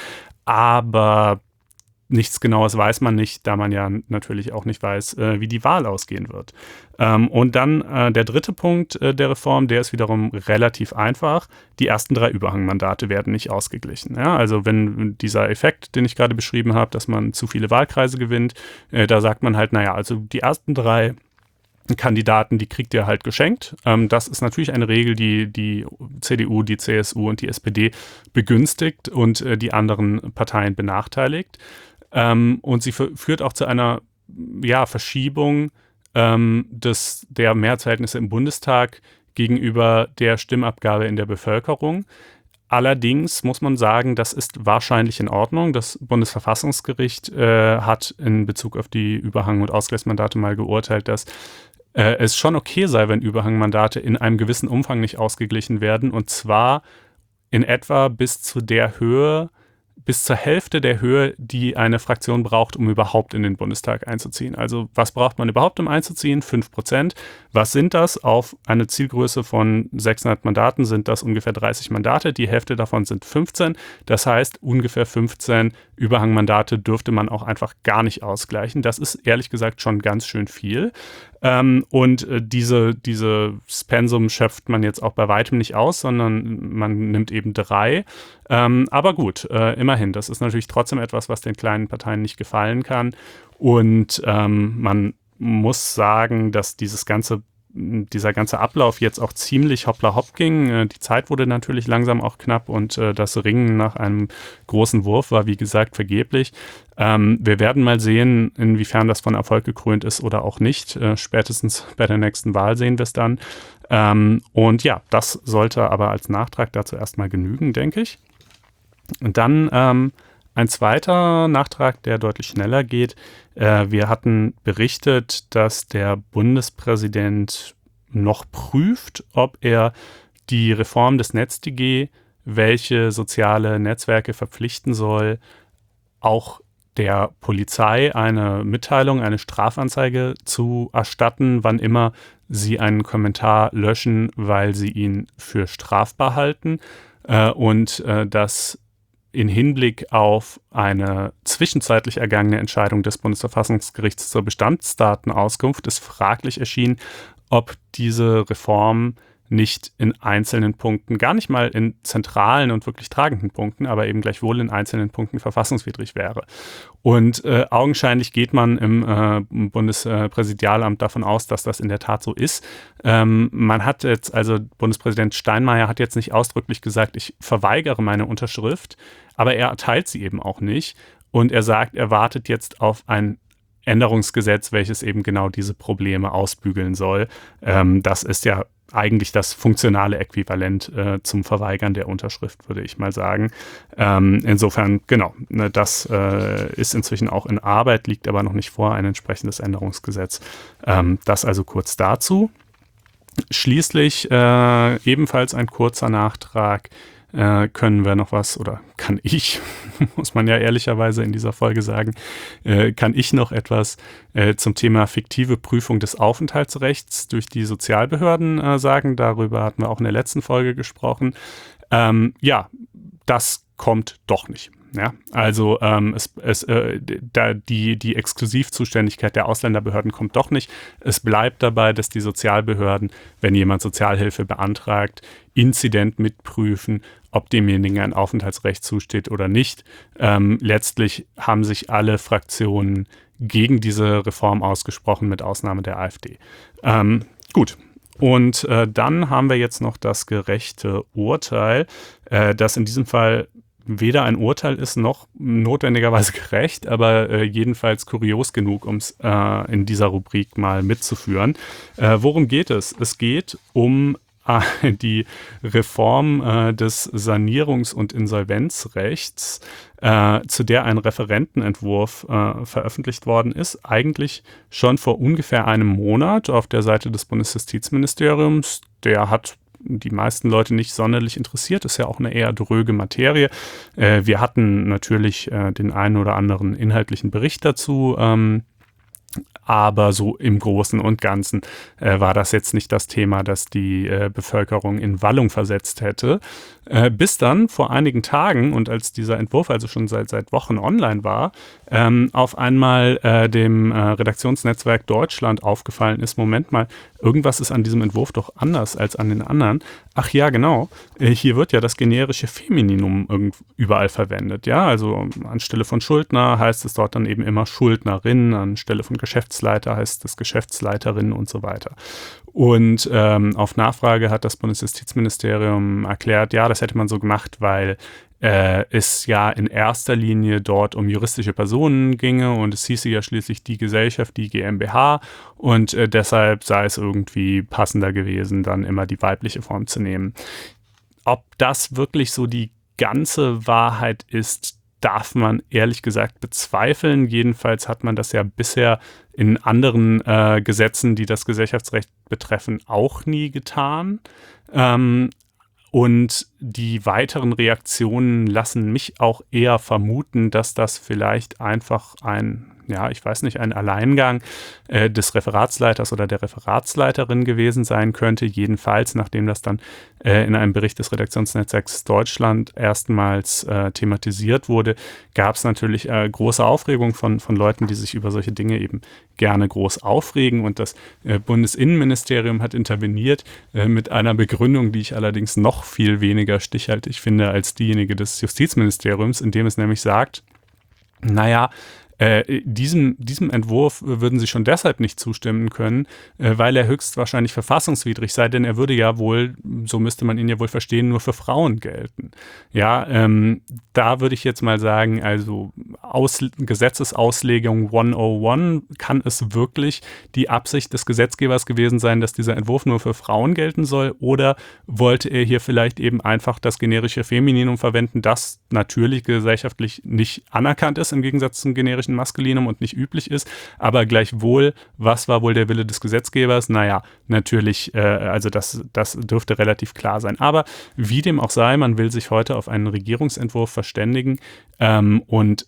Aber nichts Genaues weiß man nicht, da man ja natürlich auch nicht weiß, äh, wie die Wahl ausgehen wird. Ähm, und dann äh, der dritte Punkt äh, der Reform, der ist wiederum relativ einfach. Die ersten drei Überhangmandate werden nicht ausgeglichen. Ja? Also wenn dieser Effekt, den ich gerade beschrieben habe, dass man zu viele Wahlkreise gewinnt, äh, da sagt man halt, naja, also die ersten drei Kandidaten, die kriegt ihr halt geschenkt. Ähm, das ist natürlich eine Regel, die die C D U, die C S U und die S P D begünstigt und äh, die anderen Parteien benachteiligt. Ähm, und sie führt auch zu einer ja, Verschiebung ähm, des, der Mehrheitsverhältnisse im Bundestag gegenüber der Stimmabgabe in der Bevölkerung. Allerdings muss man sagen, das ist wahrscheinlich in Ordnung. Das Bundesverfassungsgericht äh, hat in Bezug auf die Überhang- und Ausgleichsmandate mal geurteilt, dass äh, es schon okay sei, wenn Überhangmandate in einem gewissen Umfang nicht ausgeglichen werden. Und zwar in etwa bis zu der Höhe, bis zur Hälfte der Höhe, die eine Fraktion braucht, um überhaupt in den Bundestag einzuziehen. Also was braucht man überhaupt, um einzuziehen? fünf Prozent. Was sind das? Auf eine Zielgröße von sechshundert Mandaten sind das ungefähr dreißig Mandate. Die Hälfte davon sind fünfzehn. Das heißt, ungefähr fünfzehn Überhangmandate dürfte man auch einfach gar nicht ausgleichen. Das ist ehrlich gesagt schon ganz schön viel. Ähm, und äh, diese, diese Pensum schöpft man jetzt auch bei weitem nicht aus, sondern man nimmt eben drei. Ähm, aber gut, äh, immerhin, das ist natürlich trotzdem etwas, was den kleinen Parteien nicht gefallen kann. Und ähm, man muss sagen, dass dieses ganze dieser ganze Ablauf jetzt auch ziemlich hoppla hopp ging. Die Zeit wurde natürlich langsam auch knapp und äh, das Ringen nach einem großen Wurf war, wie gesagt, vergeblich. Ähm, wir werden mal sehen, inwiefern das von Erfolg gekrönt ist oder auch nicht. Äh, spätestens bei der nächsten Wahl sehen wir es dann. Ähm, und ja, das sollte aber als Nachtrag dazu erstmal genügen, denke ich. Und dann ähm, ein zweiter Nachtrag, der deutlich schneller geht. Äh, wir hatten berichtet, dass der Bundespräsident noch prüft, ob er die Reform des NetzDG, welche soziale Netzwerke verpflichten soll, auch der Polizei eine Mitteilung, eine Strafanzeige zu erstatten, wann immer sie einen Kommentar löschen, weil sie ihn für strafbar halten. Äh, und äh, dass in Hinblick auf eine zwischenzeitlich ergangene Entscheidung des Bundesverfassungsgerichts zur Bestandsdatenauskunft ist fraglich erschienen, ob diese Reform nicht in einzelnen Punkten, gar nicht mal in zentralen und wirklich tragenden Punkten, aber eben gleichwohl in einzelnen Punkten verfassungswidrig wäre. Und äh, augenscheinlich geht man im äh, Bundespräsidialamt davon aus, dass das in der Tat so ist. Ähm, man hat jetzt, also Bundespräsident Steinmeier hat jetzt nicht ausdrücklich gesagt, ich verweigere meine Unterschrift, aber er erteilt sie eben auch nicht. Und er sagt, er wartet jetzt auf ein Änderungsgesetz, welches eben genau diese Probleme ausbügeln soll. Ähm, das ist ja eigentlich das funktionale Äquivalent äh, zum Verweigern der Unterschrift, würde ich mal sagen. Ähm, insofern, genau, ne, das äh, ist inzwischen auch in Arbeit, liegt aber noch nicht vor, ein entsprechendes Änderungsgesetz. Ähm, das also kurz dazu. Schließlich äh, ebenfalls ein kurzer Nachtrag. Äh, können wir noch was, oder kann ich, muss man ja ehrlicherweise in dieser Folge sagen, äh, kann ich noch etwas äh, zum Thema fiktive Prüfung des Aufenthaltsrechts durch die Sozialbehörden äh, sagen. Darüber hatten wir auch in der letzten Folge gesprochen. Ähm, ja, das kommt doch nicht. Ja, also ähm, es, es, äh, da die, die Exklusivzuständigkeit der Ausländerbehörden kommt doch nicht. Es bleibt dabei, dass die Sozialbehörden, wenn jemand Sozialhilfe beantragt, inzident mitprüfen, ob demjenigen ein Aufenthaltsrecht zusteht oder nicht. Ähm, letztlich haben sich alle Fraktionen gegen diese Reform ausgesprochen, mit Ausnahme der AfD. Ähm, gut. Und äh, dann haben wir jetzt noch das gerechte Urteil, äh, das in diesem Fall weder ein Urteil ist noch notwendigerweise gerecht, aber äh, jedenfalls kurios genug, um es äh, in dieser Rubrik mal mitzuführen. Äh, worum geht es? Es geht um äh, die Reform äh, des Sanierungs- und Insolvenzrechts, äh, zu der ein Referentenentwurf äh, veröffentlicht worden ist, eigentlich schon vor ungefähr einem Monat auf der Seite des Bundesjustizministeriums. Der hat die meisten Leute nicht sonderlich interessiert, ist ja auch eine eher dröge Materie. Äh, wir hatten natürlich äh, den einen oder anderen inhaltlichen Bericht dazu, ähm, aber so im Großen und Ganzen äh, war das jetzt nicht das Thema, das die äh, Bevölkerung in Wallung versetzt hätte. Äh, bis dann vor einigen Tagen, und als dieser Entwurf also schon seit, seit Wochen online war, ähm, auf einmal äh, dem äh, Redaktionsnetzwerk Deutschland aufgefallen ist, Moment mal, irgendwas ist an diesem Entwurf doch anders als an den anderen. Ach ja, genau, äh, hier wird ja das generische Femininum irgend, überall verwendet. Ja, also anstelle von Schuldner heißt es dort dann eben immer Schuldnerin, anstelle von Geschäftsleiter heißt es Geschäftsleiterin und so weiter. Und ähm, auf Nachfrage hat das Bundesjustizministerium erklärt, ja, das hätte man so gemacht, weil äh, es ja in erster Linie dort um juristische Personen ginge und es hieße ja schließlich die Gesellschaft, die GmbH, und äh, deshalb sei es irgendwie passender gewesen, dann immer die weibliche Form zu nehmen. Ob das wirklich so die ganze Wahrheit ist, darf man ehrlich gesagt bezweifeln. Jedenfalls hat man das ja bisher in anderen äh, Gesetzen, die das Gesellschaftsrecht betreffen, auch nie getan. Ähm, und die weiteren Reaktionen lassen mich auch eher vermuten, dass das vielleicht einfach ein, ja, ich weiß nicht, ein Alleingang äh, des Referatsleiters oder der Referatsleiterin gewesen sein könnte. Jedenfalls, nachdem das dann äh, in einem Bericht des Redaktionsnetzwerks Deutschland erstmals äh, thematisiert wurde, gab es natürlich äh, große Aufregung von, von Leuten, die sich über solche Dinge eben gerne groß aufregen. Und das äh, Bundesinnenministerium hat interveniert äh, mit einer Begründung, die ich allerdings noch viel weniger stichhaltig finde als diejenige des Justizministeriums, indem es nämlich sagt, naja, Äh, diesem, diesem Entwurf würden sie schon deshalb nicht zustimmen können, äh, weil er höchstwahrscheinlich verfassungswidrig sei, denn er würde ja wohl, so müsste man ihn ja wohl verstehen, nur für Frauen gelten. Ja, ähm, da würde ich jetzt mal sagen, also Aus, Gesetzesauslegung hunderteins kann es wirklich die Absicht des Gesetzgebers gewesen sein, dass dieser Entwurf nur für Frauen gelten soll, oder wollte er hier vielleicht eben einfach das generische Femininum verwenden, das natürlich gesellschaftlich nicht anerkannt ist im Gegensatz zum generischen Maskulinum und nicht üblich ist, aber gleichwohl, was war wohl der Wille des Gesetzgebers? Naja, natürlich, äh, also das, das dürfte relativ klar sein. Aber wie dem auch sei, man will sich heute auf einen Regierungsentwurf verständigen ähm, und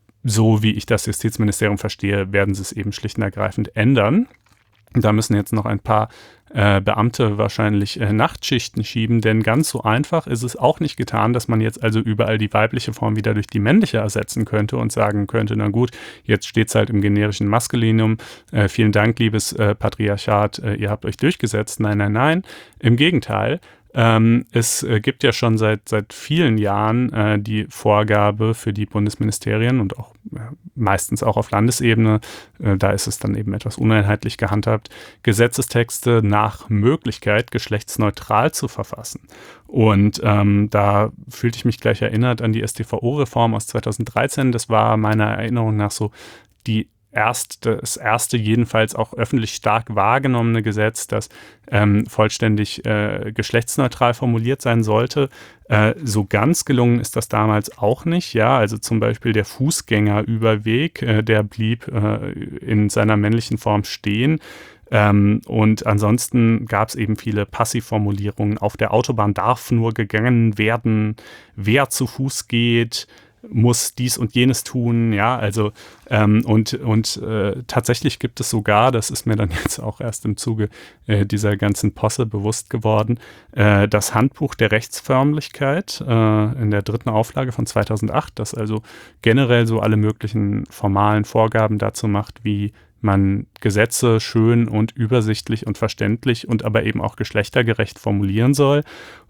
so wie ich das Justizministerium verstehe, werden sie es eben schlicht und ergreifend ändern. Da müssen jetzt noch ein paar äh, Beamte wahrscheinlich äh, Nachtschichten schieben, denn ganz so einfach ist es auch nicht getan, dass man jetzt also überall die weibliche Form wieder durch die männliche ersetzen könnte und sagen könnte, na gut, jetzt steht es halt im generischen Maskulinum, äh, vielen Dank, liebes äh, Patriarchat, äh, ihr habt euch durchgesetzt. Nein, nein, nein, im Gegenteil. Ähm, es äh, gibt ja schon seit, seit vielen Jahren äh, die Vorgabe für die Bundesministerien und auch äh, meistens auch auf Landesebene, äh, da ist es dann eben etwas uneinheitlich gehandhabt, Gesetzestexte nach Möglichkeit geschlechtsneutral zu verfassen. Und ähm, da fühlte ich mich gleich erinnert an die S t v O-Reform aus zweitausenddreizehn. Das war meiner Erinnerung nach so die Erst, das erste jedenfalls auch öffentlich stark wahrgenommene Gesetz, das ähm, vollständig äh, geschlechtsneutral formuliert sein sollte. Äh, so ganz gelungen ist das damals auch nicht. Ja, also zum Beispiel der Fußgängerüberweg, äh, der blieb äh, in seiner männlichen Form stehen. Ähm, und ansonsten gab es eben viele Passivformulierungen. Auf der Autobahn darf nur gegangen werden, wer zu Fuß geht, muss dies und jenes tun, ja, also ähm, und, und äh, tatsächlich gibt es sogar, das ist mir dann jetzt auch erst im Zuge äh, dieser ganzen Posse bewusst geworden, äh, das Handbuch der Rechtsförmlichkeit äh, in der dritten Auflage von zweitausendacht, das also generell so alle möglichen formalen Vorgaben dazu macht, wie man Gesetze schön und übersichtlich und verständlich und aber eben auch geschlechtergerecht formulieren soll.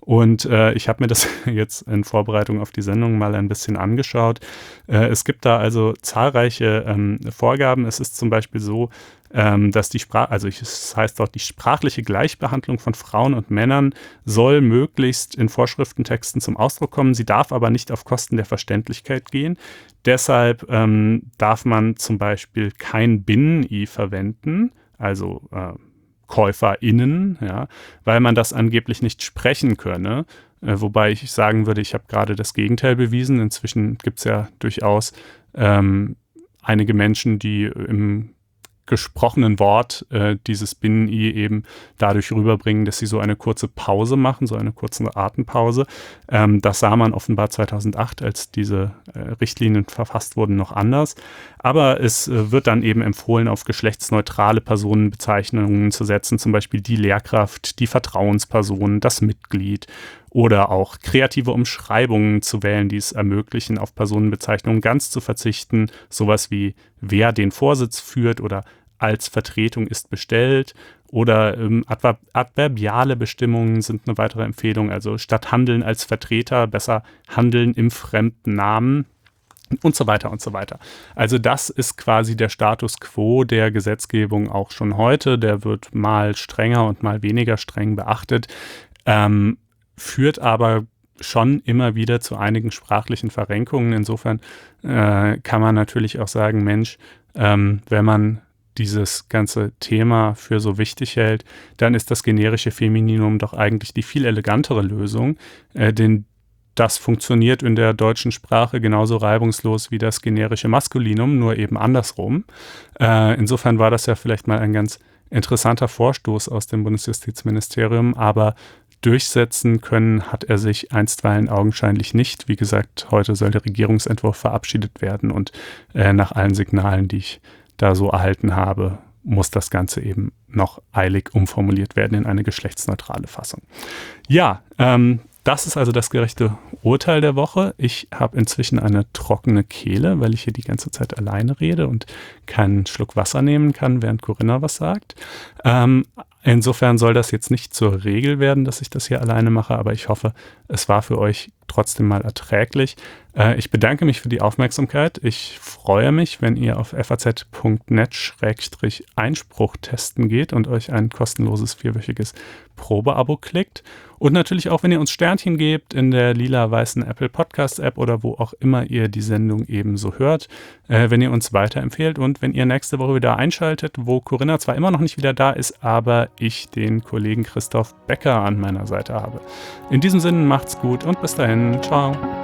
Und äh, ich habe mir das jetzt in Vorbereitung auf die Sendung mal ein bisschen angeschaut. Äh, es gibt da also zahlreiche ähm, Vorgaben. Es ist zum Beispiel so, ähm, dass die Sprache, also es heißt dort, die sprachliche Gleichbehandlung von Frauen und Männern soll möglichst in Vorschriftentexten zum Ausdruck kommen. Sie darf aber nicht auf Kosten der Verständlichkeit gehen. Deshalb ähm, darf man zum Beispiel kein Binnen-I verwenden, also äh, KäuferInnen, ja, weil man das angeblich nicht sprechen könne. Äh, wobei ich sagen würde, ich habe gerade das Gegenteil bewiesen. Inzwischen gibt es ja durchaus ähm, einige Menschen, die im gesprochenen Wort äh, dieses Binnen-I eben dadurch rüberbringen, dass sie so eine kurze Pause machen, so eine kurze Atempause. Ähm, das sah man offenbar zweitausendacht, als diese äh, Richtlinien verfasst wurden, noch anders. Aber es äh, wird dann eben empfohlen, auf geschlechtsneutrale Personenbezeichnungen zu setzen, zum Beispiel die Lehrkraft, die Vertrauensperson, das Mitglied oder auch kreative Umschreibungen zu wählen, die es ermöglichen, auf Personenbezeichnungen ganz zu verzichten. Sowas wie wer den Vorsitz führt oder als Vertretung ist bestellt oder ähm, adver- adverbiale Bestimmungen sind eine weitere Empfehlung. Also statt Handeln als Vertreter besser Handeln im fremden Namen und so weiter und so weiter. Also das ist quasi der Status quo der Gesetzgebung auch schon heute. Der wird mal strenger und mal weniger streng beachtet, ähm, führt aber schon immer wieder zu einigen sprachlichen Verrenkungen. Insofern äh, kann man natürlich auch sagen, Mensch, ähm, wenn man dieses ganze Thema für so wichtig hält, dann ist das generische Femininum doch eigentlich die viel elegantere Lösung, äh, denn das funktioniert in der deutschen Sprache genauso reibungslos wie das generische Maskulinum, nur eben andersrum. Äh, insofern war das ja vielleicht mal ein ganz interessanter Vorstoß aus dem Bundesjustizministerium, aber durchsetzen können hat er sich einstweilen augenscheinlich nicht. Wie gesagt, heute soll der Regierungsentwurf verabschiedet werden und äh, nach allen Signalen, die ich da so erhalten habe, muss das Ganze eben noch eilig umformuliert werden in eine geschlechtsneutrale Fassung. Ja, ähm, das ist also das gerechte Urteil der Woche. Ich habe inzwischen eine trockene Kehle, weil ich hier die ganze Zeit alleine rede und keinen Schluck Wasser nehmen kann, während Corinna was sagt. Ähm, insofern soll das jetzt nicht zur Regel werden, dass ich das hier alleine mache, aber ich hoffe, es war für euch trotzdem mal erträglich. Äh, ich bedanke mich für die Aufmerksamkeit. Ich freue mich, wenn ihr auf f a z punkt net schrägstrich Einspruch testen geht und euch ein kostenloses vierwöchiges Probeabo klickt. Und natürlich auch, wenn ihr uns Sternchen gebt in der lila-weißen Apple Podcast App oder wo auch immer ihr die Sendung ebenso hört, äh, wenn ihr uns weiterempfehlt und wenn ihr nächste Woche wieder einschaltet, wo Corinna zwar immer noch nicht wieder da ist, aber ich den Kollegen Christoph Becker an meiner Seite habe. In diesem Sinne macht's gut und bis dahin. Ciao.